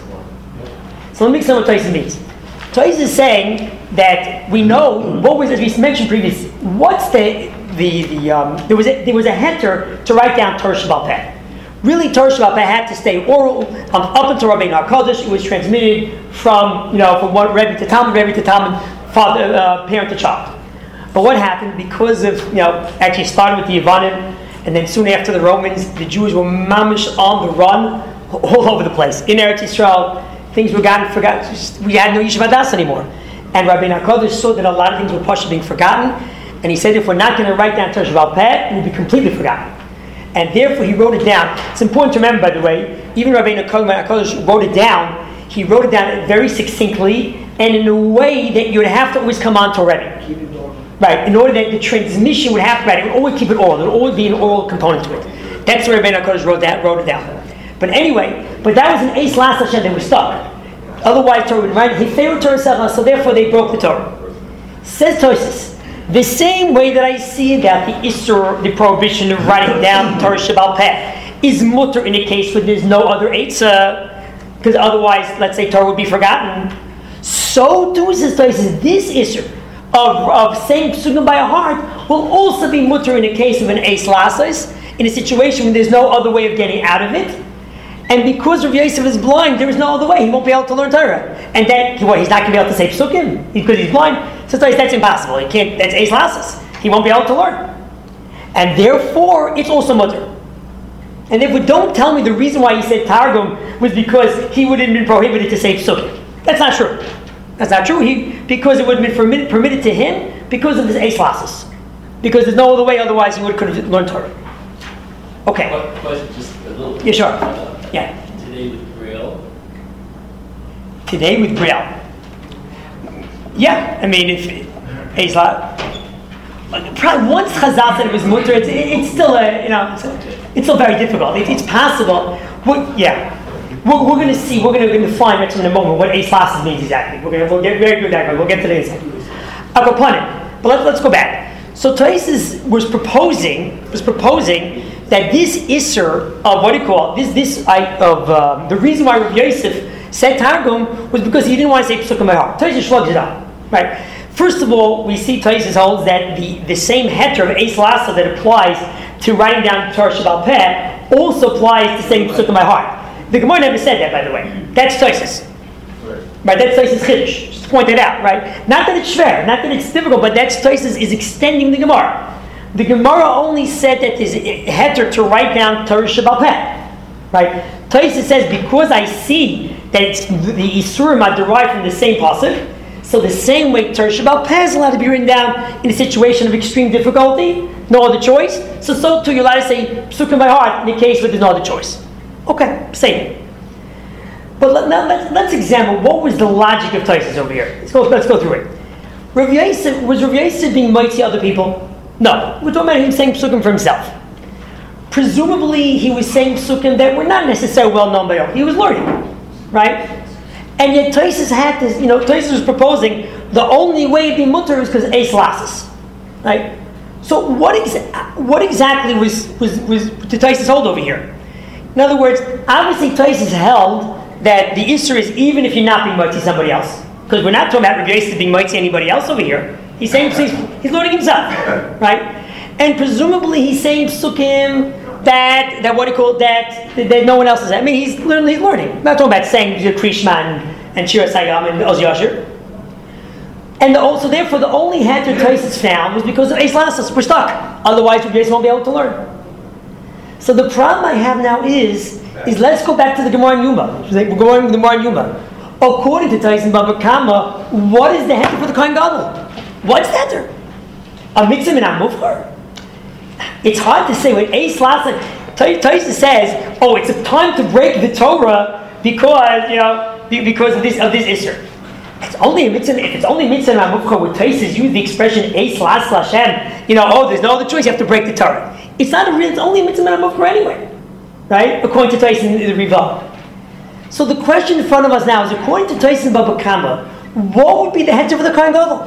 So let me explain what Tosfos means. Tosfos is saying that we know what was, as we mentioned previously, what's the the the um, there was a, there was a heter to write down Torah Sheba'al Peh. Really, Torah Sheba'al Peh had to stay oral um, up until Rabbeinu HaKadosh. It was transmitted from you know from one Rebbe to Talmud, Rebbe to Talmud, father uh, parent to child. But what happened because of you know actually started with the Yevanim, and then soon after the Romans, the Jews were mamish on the run all over the place in Eretz Yisrael. Things were gotten forgotten. We had no Yeshiva Das anymore. And Rabbeinu HaKadosh saw that a lot of things were partially being forgotten, and he said if we're not going to write down Torah Sheba'al Peh, it will be completely forgotten. And therefore he wrote it down. It's important to remember, by the way, even Rabbeinu HaKadosh wrote it down, he wrote it down very succinctly, and in a way that you would have to always come on to already. Right, in order that the transmission would happen, right, it would always keep it oral, there would always be an oral component to it. That's where Rabbeinu HaKadosh wrote, that, wrote it down. But anyway, but that was an Eis Las Hashem, they were stuck. Otherwise, Torah would write, he failed Torah, so therefore they broke the Torah. Says Tosfos, the same way that I see that the Isser, the prohibition of writing down Torah Sheba'al Peh, is mutter in a case where there's no other Eitzah, because otherwise, let's say Torah would be forgotten. So too, says Tosfos, this Isser of, of saying psukim by heart will also be mutter in a case of an Eis Lasos, in a situation when there's no other way of getting out of it. And because Rav Yosef is blind, there is no other way. He won't be able to learn Torah. And then, what, he's not going to be able to say psukim because he's blind? So that's impossible. He can't, that's Eis Lasos. He won't be able to learn. And therefore, it's also mutter. And therefore, don't tell me the reason why he said Targum was because he would have been prohibited to say psukim. That's not true. That's not true. He because it would have been permitted, permitted to him because of his eis lasis. Because there's no other way. Otherwise, he would could have learned Torah. Okay. What question? Just a little. Yeah, sure. Uh, Yeah. Today with Braille. Today with Braille. Yeah, I mean, if eis lasis. Probably once Chazal said it was mutter, it's, it's still a, you know, it's, it's still very difficult. It, it's possible. We're, yeah, we're, we're going to see. We're going to define in a moment what eis lasis means exactly. We're going to we'll get very good at that. We'll get to this. I'll go pun it. But let's let's go back. So Taisus was proposing was proposing that this isser of what do you call it? This this I, of um, the reason why Rabbi Yosef said Targum was because he didn't want to say Pesukah by heart. Taisus shrugs it up, right? First of all, we see Taisus holds that the, the same heter of eis lasis that applies to writing down Torah Sheba'al Peh also applies to saying Pesukah by heart. The Gemara never said that, by the way. That's Taisus. Right. right, that's Taisus Chiddush. Just to point that out, right? Not that it's shver, not that it's difficult, but that's Taisus is extending the Gemara. The Gemara only said that there's a heter to write down Torah Sheba'al Peh. Right? Taisus says, because I see that it's the Isurim are derived from the same pasuk, so the same way Torah Sheba'al Peh is allowed to be written down in a situation of extreme difficulty, no other choice. So so too you're allowed to say Pesukah by heart in the case where there's no other choice. Okay, same. But let, now let's, let's examine what was the logic of Taisus over here. Let's go. Let's go through it. Rav Yosef, was Rav Yosef being mighty other people? No, we're talking about him saying Pesukim for himself. Presumably, he was saying Pesukim that were not necessarily well known by all. He was learning, right? And yet Taisus had this, you know, Taisus was proposing the only way it'd be mutter is because eis lasis, right? So what ex- what exactly was was was did Taisus hold over here? In other words, obviously Taisus held that the isser is even if you're not being mighty somebody else, because we're not talking about Rav Yosef being mighty anybody else over here. He's saying he's, he's learning himself, right? And presumably he's saying Pesukim that that what do you call it, that that no one else is. I mean, he's learning. He's learning. I'm not talking about saying Krishma and, and Shira Sayam and Oz Yashir. And the, also, therefore, the only heter Taisus found was because of eis lasis. We're stuck. Otherwise, Rabbi Yosef won't be able to learn. So the problem I have now is is let's go back to the Gemara in Yuma. We're going to the Gemara in Yuma. According to Taisus Baba Kama, what is the heter for the Kohen Gadol? What's the heter? A mitzvah min amufchar. It's hard to say what eis lasis. Taisus says, "Oh, it's a time to break the Torah because you know because of this of this isser." It's only a mitzvah. If it's only mitzvah amufchar, where Taisus use the expression eis lasis Hashem, you know, oh, there's no other choice. You have to break the Torah. It's not a real. It's only a mitzvah amufchar anyway, right? According to Taisus in the Riva. So the question in front of us now is, according to Taisus Baba Kama, what would be the heter for the Kohen Gadol?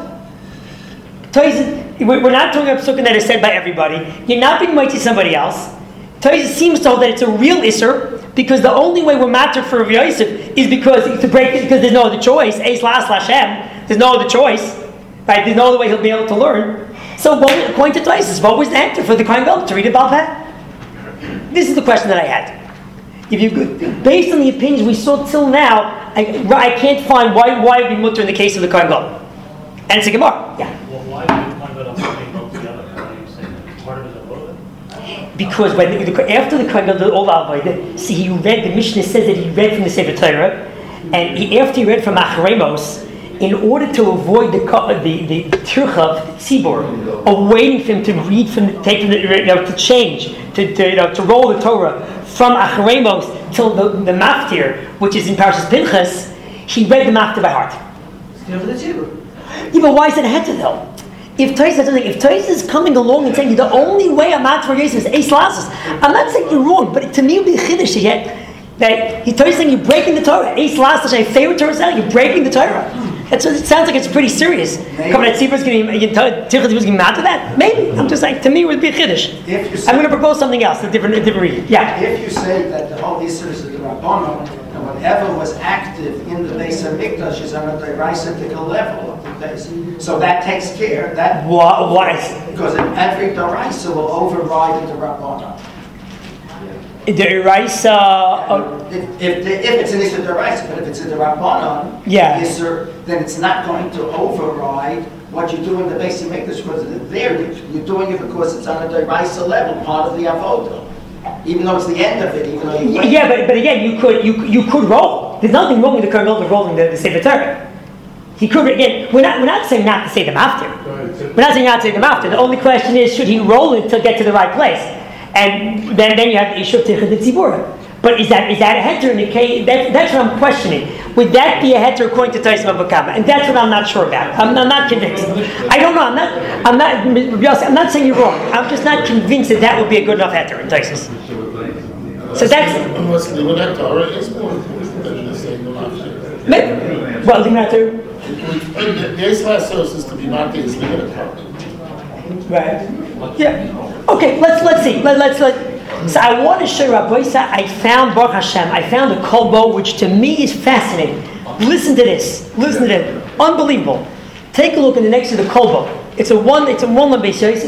Taisus. We're not talking about Pesukim that is said by everybody. You're not being mighty to somebody else. Taisus seems to hold that it's a real isser because the only way we're matter for Rav Yosef is because to break it because there's no other choice. Eis lasis Hashem. There's no other choice, right? There's no other way he'll be able to learn. So, what, according to Taisus, what was the answer for the Kohen Gadol to read about that? This is the question that I had. If you based on the opinions we saw till now, I, I can't find why why it would be mutter in the case of the Kohen Gadol. And it's a Gemara. Yeah. Well, why do you find that I'm saying both together? Why do you say that? Part of it is a little bit? Because when the, the, after the Kohen Gadol all Avodah, see, he read. The Mishnah says that he read from the Sefer Torah, and he, after he read from Achremos, in order to avoid the the the tircha of the tzibur, of waiting for him to read from the, take from the, you know, to change, to, to you know to roll the Torah from Achremos till the, the Maftir, which is in Parashas Pinchas, he read the Maftir by heart. Still for the tzibur. Yeah, but why is it a heter though? If Taisus if Taisus is coming along and saying the only way I'm not for Yosef is eis lasis, I'm not saying you're wrong, but to me it would be chiddush yet that he Taisus saying you're breaking the Torah. Eis lasis, my favorite Torah sound, you're breaking the Torah. That's what it sounds like. It's pretty serious. Coming at Tzibur is going to get mad to that. Maybe I'm just like to me it would be a chiddush. I'm going to propose something else, a different, a different reading. Yeah. If you say that the whole Isser is the Rabbanon, and whatever was active in the Beis Hamikdash is on a deraisical level of the base, so that takes care that. What? What? Because every deraisa will override the Rabbanon. The Eraisa. Uh, if, if, the, if it's an Isser deraisa, but if it's a Rabbanon, yeah. Isser, then it's not going to override what you do in the Beis Hamikdash because there you're doing it because it's on a deraisa level, part of the avodah. Even though it's the end of it, even though you yeah, but but again, you could you you could roll. There's nothing wrong with the Kohen Gadol rolling the, the Sefer Torah. He he could, again, we're not, we're not saying not to say them after. We're not saying not to say them after. The only question is, should he roll it to get to the right place? And then, then you have the issue of Tichad Tzibur. But is that is that a heter in the case? That, that's what I'm questioning. Would that be a heter according to Taisim Bava Kama? And that's what I'm not sure about. I'm, I'm not convinced. I don't know. I'm not. I'm not. I'm not saying you're wrong. I'm just not convinced that that would be a good enough heter in Taisis. So that's. Unless the Limit Torah is more important than the same Limit. Well, the matter. The Ace last source is to be not the Limit Torah. Right. Yeah. Okay. Let's let's see. Let, let's let. So I want to show you, Rabbi Isa, I found Baruch Hashem. I found a kolbo which to me is fascinating. Listen to this. Listen to this. Unbelievable. Take a look in the next to the kolbo. It's a one. It's a one lambe.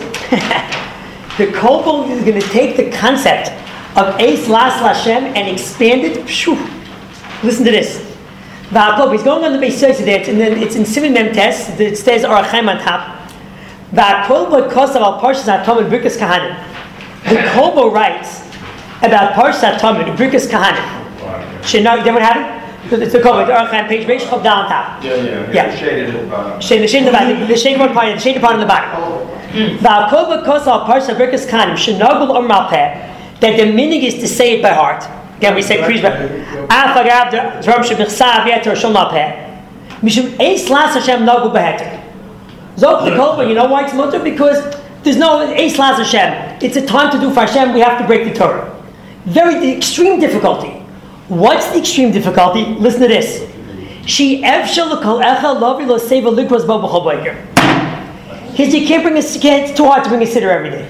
The kolbo is going to take the concept of Eis Las Lashem and expand it. Phew. Listen to this. He's going on the Beis Yosef there, and then it's in Siman Mem Tes. It says Arachaim on top. Va'kolbo kosav al parshas haTamid Birkas Kahanim. The Kolbo writes about Parshas Tamid, Birkas Kahanim. Should know, then what happened? It's the Kolbo, the Arachaim page, Reish Chav down top. Yeah, yeah. Yeah. The shade at the bottom. Shade, the shade in the bottom, the shade part, the shade part on the bottom. Va'kolbo kosav al parshas Birkas Kahanim. Should know Omer al Peh that the meaning is to say it by heart. Again, we say Kriz Af Agav Dram Shebechsav Yeter Shom al Peh. Mishum Eis Las Hashem Nagu Beheter. Zok the Kolbo. You know why it's mutter? Because there's no Eis Las Hashem. It's a time to do for Hashem. We have to break the Torah. Very the extreme difficulty. What's the extreme difficulty? Listen to this. She evshel l'kol echa lovi lo seva likros bo b'chol boiker. Because you can't bring a. It's too hard to bring a siddur every day.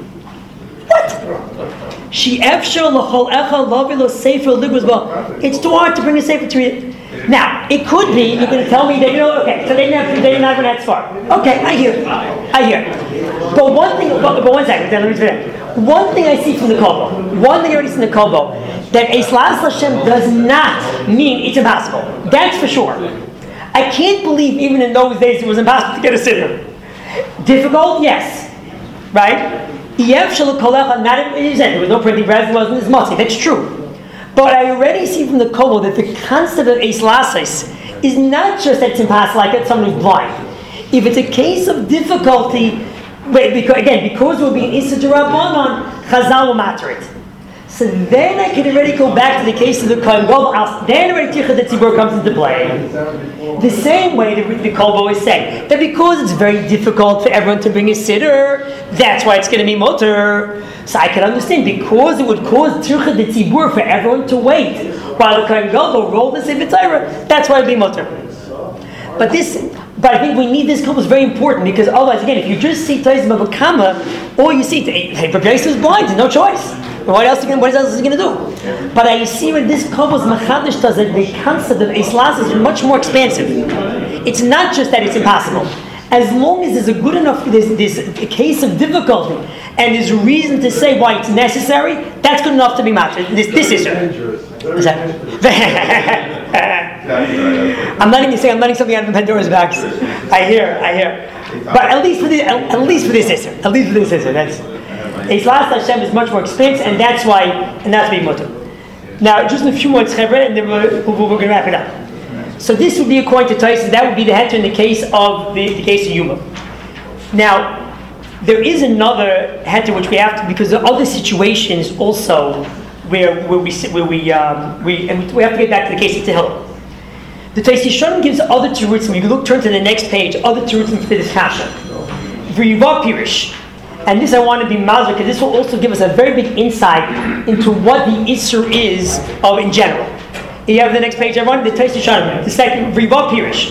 What? She evshel l'kol echa lovi lo seva likros bo. It's too hard to bring a sefer to read. Now, it could be, you're going to tell me that, you know, okay, so they didn't have, they didn't have that far. Okay, I hear. I hear. But one thing, but, but one second, let me finish. One thing I see from the Kolbo, one thing I already see in the Kolbo, that Eis Las Hashem does not mean it's impossible. That's for sure. I can't believe even in those days it was impossible to get a siddur. Difficult? Yes. Right? Yev Shalom Kolecha, not, there was no printing press, it wasn't as much. That's true. But I already see from the Kolbo that the concept of Eis Lasos is not just that it's impossible, like that someone who's blind. If it's a case of difficulty, wait, because, again, because we'll be in Issa D'Rabbanan, Chazal will matter it. So then I can already go back to the case of the Kohen Gadol. Then already Tichad Tzibur comes into play. The same way the, the Kolbo is saying that because it's very difficult for everyone to bring a siddur, that's why it's going to be mutter. So I can understand because it would cause Tichad Tzibur for everyone to wait while the Kohen Gadol rolled the Sefer Torah. That's why it'd be mutter. But this, but I think we need this Kolbo is very important because otherwise, again, if you just see Taisim Bava Kama, all you see, hey, Rabbi Yosef is blind, there's no choice. What else, gonna, what else is he going to do? But I see when this Kolbo's Machadish does it, the concept of Eis Las is much more expansive. It's not just that it's impossible. As long as there's a good enough, there's, there's a case of difficulty, and there's a reason to say why it's necessary, that's good enough to be matter. This, this is it. I'm letting you say I'm letting something out of Pandora's box. I hear, I hear. But at least for this, at, at least for this issue, at least for this issue, that's. Eis Las Hashem is much more expensive, and that's why, and that's being mutter. Now, just in a few months, and then we're, we're, we're going to wrap it up. So this would be according to Tyson. That would be the heter in the case of the, the case of Yuma. Now, there is another heter which we have to, because there are other situations also where where we where we um, we and we have to get back to the case of Tehillah. The Tais Yisharim gives other terutzim. If you look, turn to the next page. Other terutzim for this kasha. For Yuval Pirish. And this I want to be mazur because this will also give us a very big insight into what the Isser is of in general. You have the next page, everyone. The Tais Yisharim. The second, Riva Pirish.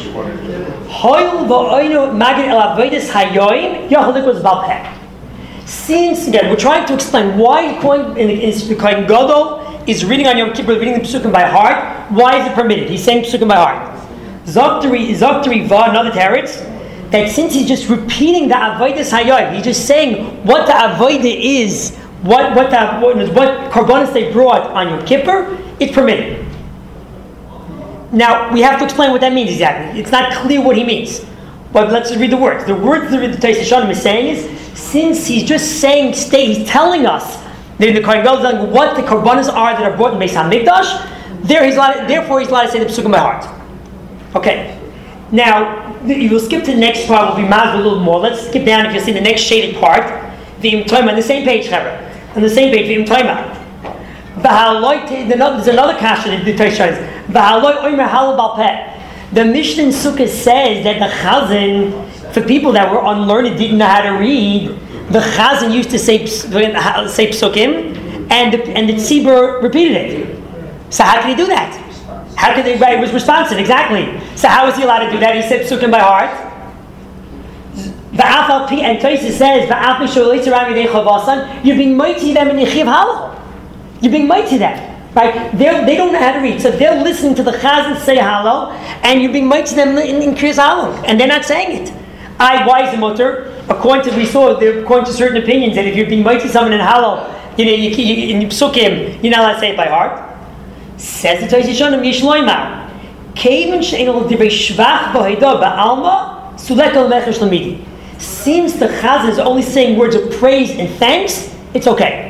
Since again, we're trying to explain why the Kohen Gadol is reading on Yom Kippur, reading the Pesukim by heart. Why is it permitted? He's saying Pesukim by heart. Zoktari, Zoktari Va, another teretz. That since he's just repeating the Avodas Hayoim, he's just saying what the Avodah is, what what the, what, what Karbanos they brought on Yom Kippur, it's permitted. Now, we have to explain what that means exactly. It's not clear what he means. But let's read the words. The words that the Tais Yisharim is saying is, since he's just saying, stay, he's telling us, that the Kohen Gadol is telling what the Karbanos are that are brought in Beis HaMikdash, there he's allowed, therefore he's allowed to say the Pesukim by heart. Okay. Now, you will skip to the next part, we'll be mild a little more. Let's skip down if you see the next shaded part. V'im toima, on the same page, Chavra. On the same page, v'im toima. There's another kasha that the Torah shows. The Mishnah in Sukkah says that the Chazan, for people that were unlearned, didn't know how to read, the Chazan used to say, say psukim, and the, and the tzibur repeated it. So how could he do that? How could they, right, it was responsive, exactly. So how was he allowed to do that? He said psukim by heart. And Tosfos says, you're being mighty them in Yechiv Halachah. You're being mighty them. Right? They're, they don't know how to read. So they're listening to the Chazan say Halal, and you're being mighty them in, in Kriyas Halal. And they're not saying it. I, why is the mutter? According to, we saw, according to certain opinions, that if you're being mighty someone in Halal, you know, you, you, in psukim, you're not allowed to say it by heart. Says the Tosfos Yishonim, Yishloimah. Kevin she'enol divrei shvach b'hodah ba'alma, sulek al mecher shlamidi. Since the Chazan is only saying words of praise and thanks, it's okay.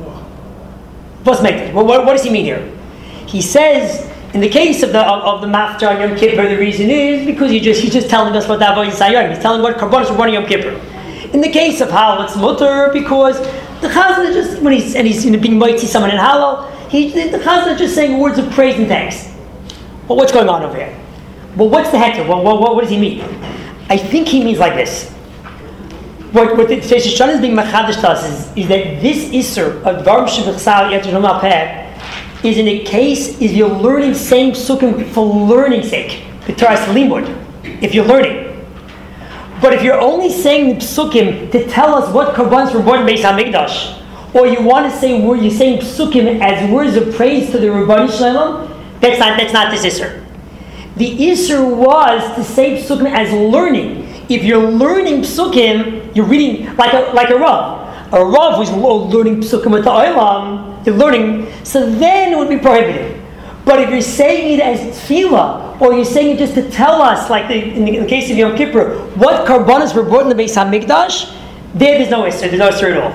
What's make it? Well, what, what does he mean here? He says, in the case of the of, of the Maftar on Yom Kippur, the reason is because he just he's just telling us what the Avodah Yisayim. He's telling what Karbanos were running Yom Kippur. In the case of Halal, it's mutter because the Chazan is just when he's and he's you know, being mighty someone in Halal, he the Chazan is just saying words of praise and thanks. Well, what's going on over here? Well, what's the heter? Well, what, what, what does he mean? I think he means like this. What, what the Tosfos Yishonim is being machadish to us is, is that this Isser of Dvarim Shebechsal Yetzirah Malpeh is in a case if you're learning same psukim for learning's sake, the Torah Limud, if you're learning. But if you're only saying the psukim to tell us what korbanos were born in Beis Hamikdash, or you want to say you're saying psukim as words of praise to the Ribono Shel Olam, that's not that's not this Isser. The Isser was to say psukim as learning. If you're learning psukim, you're reading like a like a Rav. A Rav who's learning psukim with the Olam, you're learning, so then it would be prohibited. But if you're saying it as tefillah, or you're saying it just to tell us, like the, in, the, in the case of Yom Kippur, what karbanos were brought in the Beis Hamikdash, there there's no Isser, there's no Isser at all.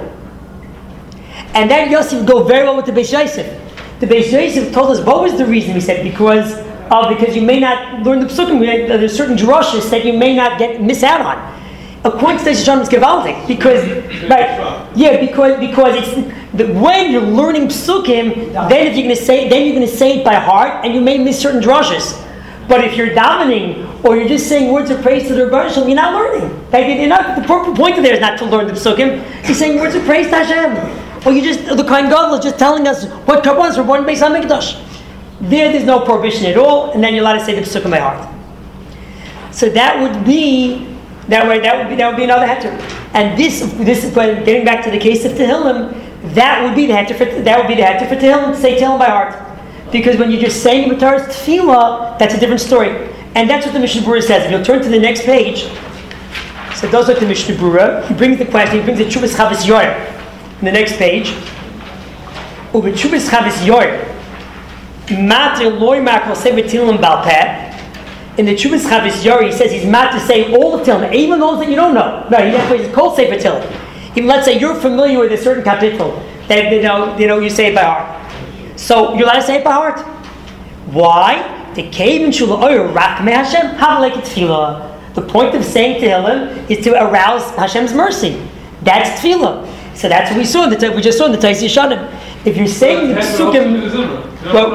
And that Yosef would go very well with the Beis Yosef. The Beis Yosef told us what was the reason. He said because uh, because you may not learn the psukim. There's certain drushes that you may not get miss out on. According to Tosfos Yishonim, it's gewaltig because right, yeah, because because it's the, when you're learning psukim, then if you're going to say then you're going to say it by heart, and you may miss certain drushes. But if you're davening or you're just saying words of praise to the Ribono Shel Olam, you're not learning. Like, you're not, the point of there is not to learn the psukim. You're saying words of praise to Hashem. Or you just the Kohen Gadol is just telling us what karbanos were born in Beis Hamikdash. There, there's no prohibition at all, and then you're allowed to say the psukim by heart. So that would be that way. That would be that would be another heter. And this this is getting back to the case of Tehillim. That would be the heter for that would be the heter for Tehillim to say Tehillim by heart, because when you're just saying the Torah's tefillah, that's a different story, and that's what the Mishnah Berurah says. If you'll turn to the next page, so it does like the Mishnah Berurah. He brings the question. He brings the Tshuvas Chavos Yair. In the next page, Uber Tshuvas Chavos Yair, Matir Loy Mak will say with Tehillim Baal Peh. In the Tshuvas Chavos Yair, he says he's mad to say all the Tehillim, even those that you don't know. No, he that's why he's called Sefer Tehillim. Even let's say you're familiar with a certain kapitel that you know, you know, you say it by heart. So you're allowed to say it by heart. Why? The Kevin Shula Oyer Rakmei Hashem Havlek Tefillah. The point of saying Tehillim is to arouse Hashem's mercy. That's Tefillah. So that's what we saw. In the we just saw in the Tosfos Yishonim. If you're saying the psukim, well,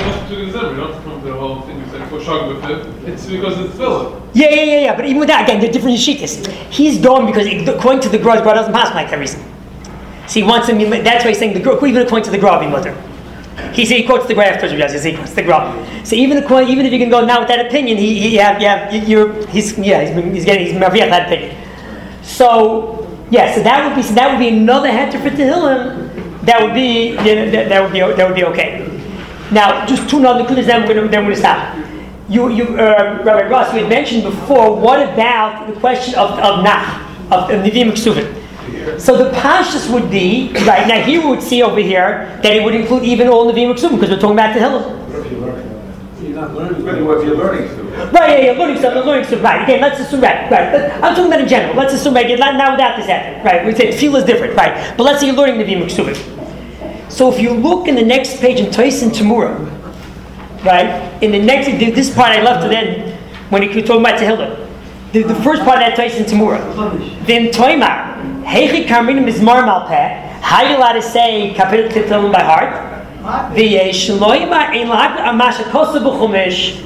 it's because it's tefillah. Yeah, yeah, yeah, yeah. But even with that, again, they're different yeshitas. He's going because according to the Gra, the Gra doesn't pass like that reason. So he wants to. That's why he's saying the Gra. Even according to the Gra, be mutter. He said he quotes the Gra after he quotes the Gra. So even according, even if you can go now with that opinion, he, he you have, you have, you're, he's, yeah, he's, he's getting, he's maviach that opinion. So. Yeah, so that would be so that would be another heter for Tehillim. That would be you know, that, that would be that would be okay. Now, just two other clues, then we're going to then we're going to stop. You you uh, Rabbi Ross, you had mentioned before. What about the question of of nach of Nevi'im Ksuvim? So the pashtus would be right now. Here we would see over here that it would include even all Nevi'im Ksuvim because we're talking about Tehillim. You're not learning. What you're learning. Right, yeah, yeah, learning something, learning something. Right, again, let's assume right, right. I'm talking about in general. Let's assume right, now without this happening. Right, we say tefillah is different, right? But let's say you're learning Nevi'im Ksuvim. So if you look in the next page in Tois and Tamura, right, in the next this part I left to then, when he talking about Tehillah. The, the first part of that Tais in Tamura. Then Toimar, Heichi Karmina Mizmar Malpeh. How are you allowed to say Kapitel Tehillah by heart? V'yesh Loimar Ein Lahak Amash Kosa B'Chumesh.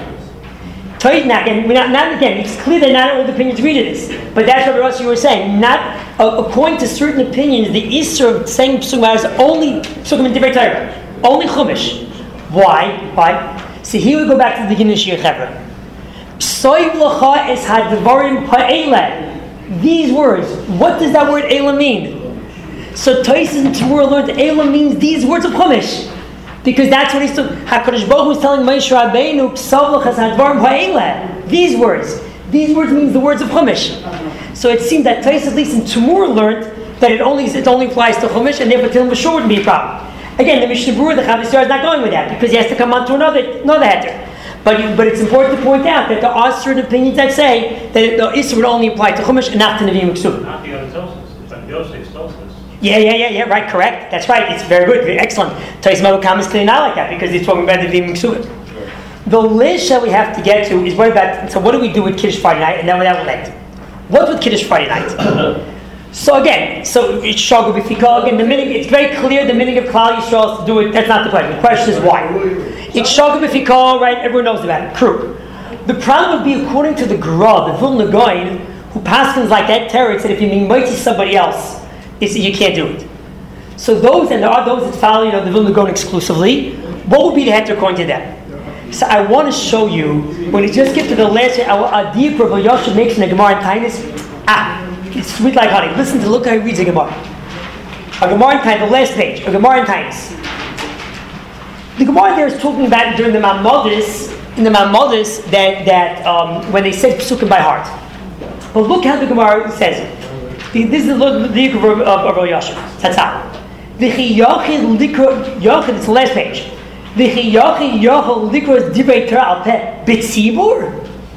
Now again, not, not again. It's clear that not all the opinions agree to this, but that's what Rossi were saying. Not uh, according to certain opinions, the Isser of saying Psukim is only Psukim in Divrei Torah, only Chumash. Why? Why? So here we go back to the beginning of Shir Chevra. Psoiv L'cha es hadvarim pa'ela. These words. What does that word Eila mean? So Tosis and Tamura learned that Eila means these words of Chumash. Because that's what he's doing. HaKadosh Baruch Hu was telling Moshe Rabbeinu, Psav l'chas hadvarim ha'ela. These words. These words means the words of Chumash. So it seemed that Tais, at least in Tamur, learned that it only it only applies to Chumash, and therefore Tehillah B'Shur wouldn't be a problem. Again, the Mishnah Berurah, the Chavis Yar is not going with that, because he has to come on to another, another heter. But, but it's important to point out that there are certain opinions that say that the Isra would only apply to Chumash and not to Nevi'im Ksuvim. Not the other Tosis. It's like Yosef's Tosis. Yeah, yeah, yeah, yeah, right, correct. That's right. It's very good, very excellent. Tais Mavukam is clearly not like that because it's talking about the Nevi'im Ksuvim. The list that we have to get to is what about, so what do we do with Kiddush Friday night, and then that will end. What with Kiddush Friday night? So again, so it's Shogul B'Fikah, again, the meaning, it's very clear the meaning of Klal Yisrael is to do it, that's not the question. The question is why. It's Shogul B'Fikah, right, everyone knows about it, Krug. The problem would be according to the Gra, the Vilna Gaon, who paskins like that terror, said if you mean mighty somebody else, it's, you can't do it. So those, and there are those that follow, you know, the Vilna Gaon exclusively, what would be the heter according to them? So I want to show you, when you just get to the last, a deep Rav Yosef makes in the Gemara in Tainis, ah, it's sweet like honey. Listen to, look how he reads the Gemara. A Gemara in Tainis, the last page, a Gemara in Tainis. The Gemara there is talking about during the Maimonides, in the Maimonides, that, that um, when they said Psukim by heart. But look how the Gemara says it. The, this is the Lik of Rav Yosef. That's how. V'chi yachid likro, yachid, it's the last page. V'chi yachid yachid likro divrei Torah al peh b'tzibur.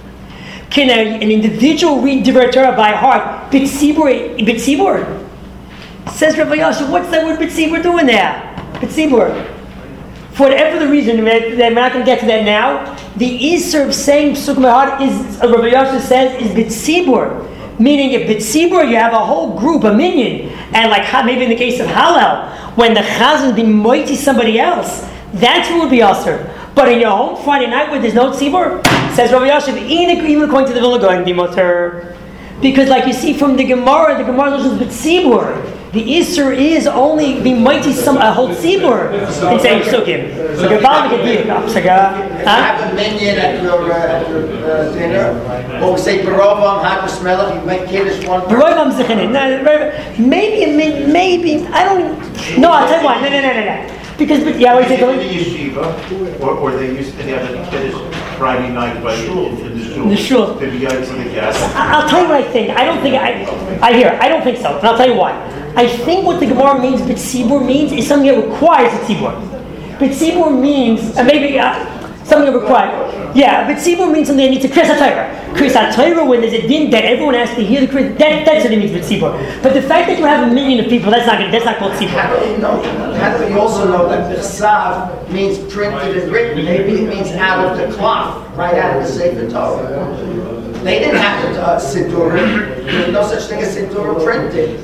Can a, an individual read divrei Torah by heart b'tzibur? B'tzibur. Says Rav Yosef, what's that word b'tzibur doing there? B'tzibur. For whatever the reason, we're not going to get to that now. The Isser of saying Psukim by heart is, Rav Yosef says, is b'tzibur. Meaning, if b'tzibur, you have a whole group, a minion, and like maybe in the case of Hallel, when the Chazan be mighty somebody else, that's what would be usher. But in your home Friday night where there's no tzibur, says Rav Yosef, even according to the Vilna Gaon, be mutter. Because like you see from the Gemara, the Gemara is b'tzibur. The Isser is only be mighty some a whole tzibur in saying Psukim. So Gaval Megadir, have a minion at your, uh, at your uh, dinner, or we say Barovam, Hakas Melech, you make Kiddush one person. Barovam Zechinin. Maybe, maybe, I don't, no, I'll tell you why. No, no, no, no, no. Because, but, yeah, what is it going? In the yeshiva, or, or they used to have a Kiddush Friday night by in the shul. In the shul. To be out to the gas. I'll tell you what I think. I don't think, I I hear, I don't think so, and I'll tell you why. I think what the Gemara means, b'tzibur means, is something that requires a tzibur. B'tzibur means, uh, maybe, uh, something that requires, yeah, b'tzibur means something that needs a Kriyas HaTorah. Kriyas HaTorah, when there's a din that everyone has to hear the Kriyas, that, that's what it means b'tzibur. But the fact that you have a million of people, that's not that's not called tzibur. How do we know? How do we also know that b'sav means printed and written? Maybe it means out of the cloth, right out of the Sefer Torah. They didn't have a uh, Siddur. There was no such thing as Siddur printed.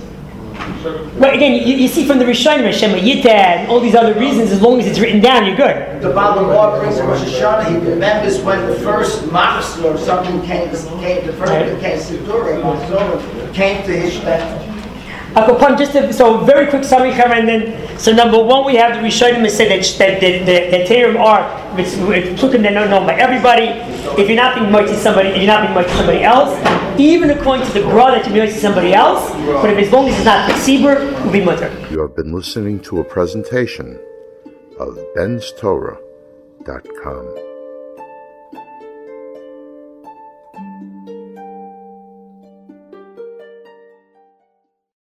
Well, again, you, you see from the Rishonim, Shema Yiteh, and all these other reasons, as long as it's written down, you're good. The Baal Mor brings in Rosh Hashanah, he remembers when the first Machzor or something came, came the first right. came Siddur, came to his shtetl. Upon just a, so very quick summary, and then so number one, we have the Rishonim said that that the the Terim are it's looking they're known by everybody. If you're not being mighty somebody, if you're not being mighty somebody else, even according to the Gra that you're mighty somebody else, but if as long as it's not Tzibur, will be mutter. You have been listening to a presentation of Ben's Torah dot com.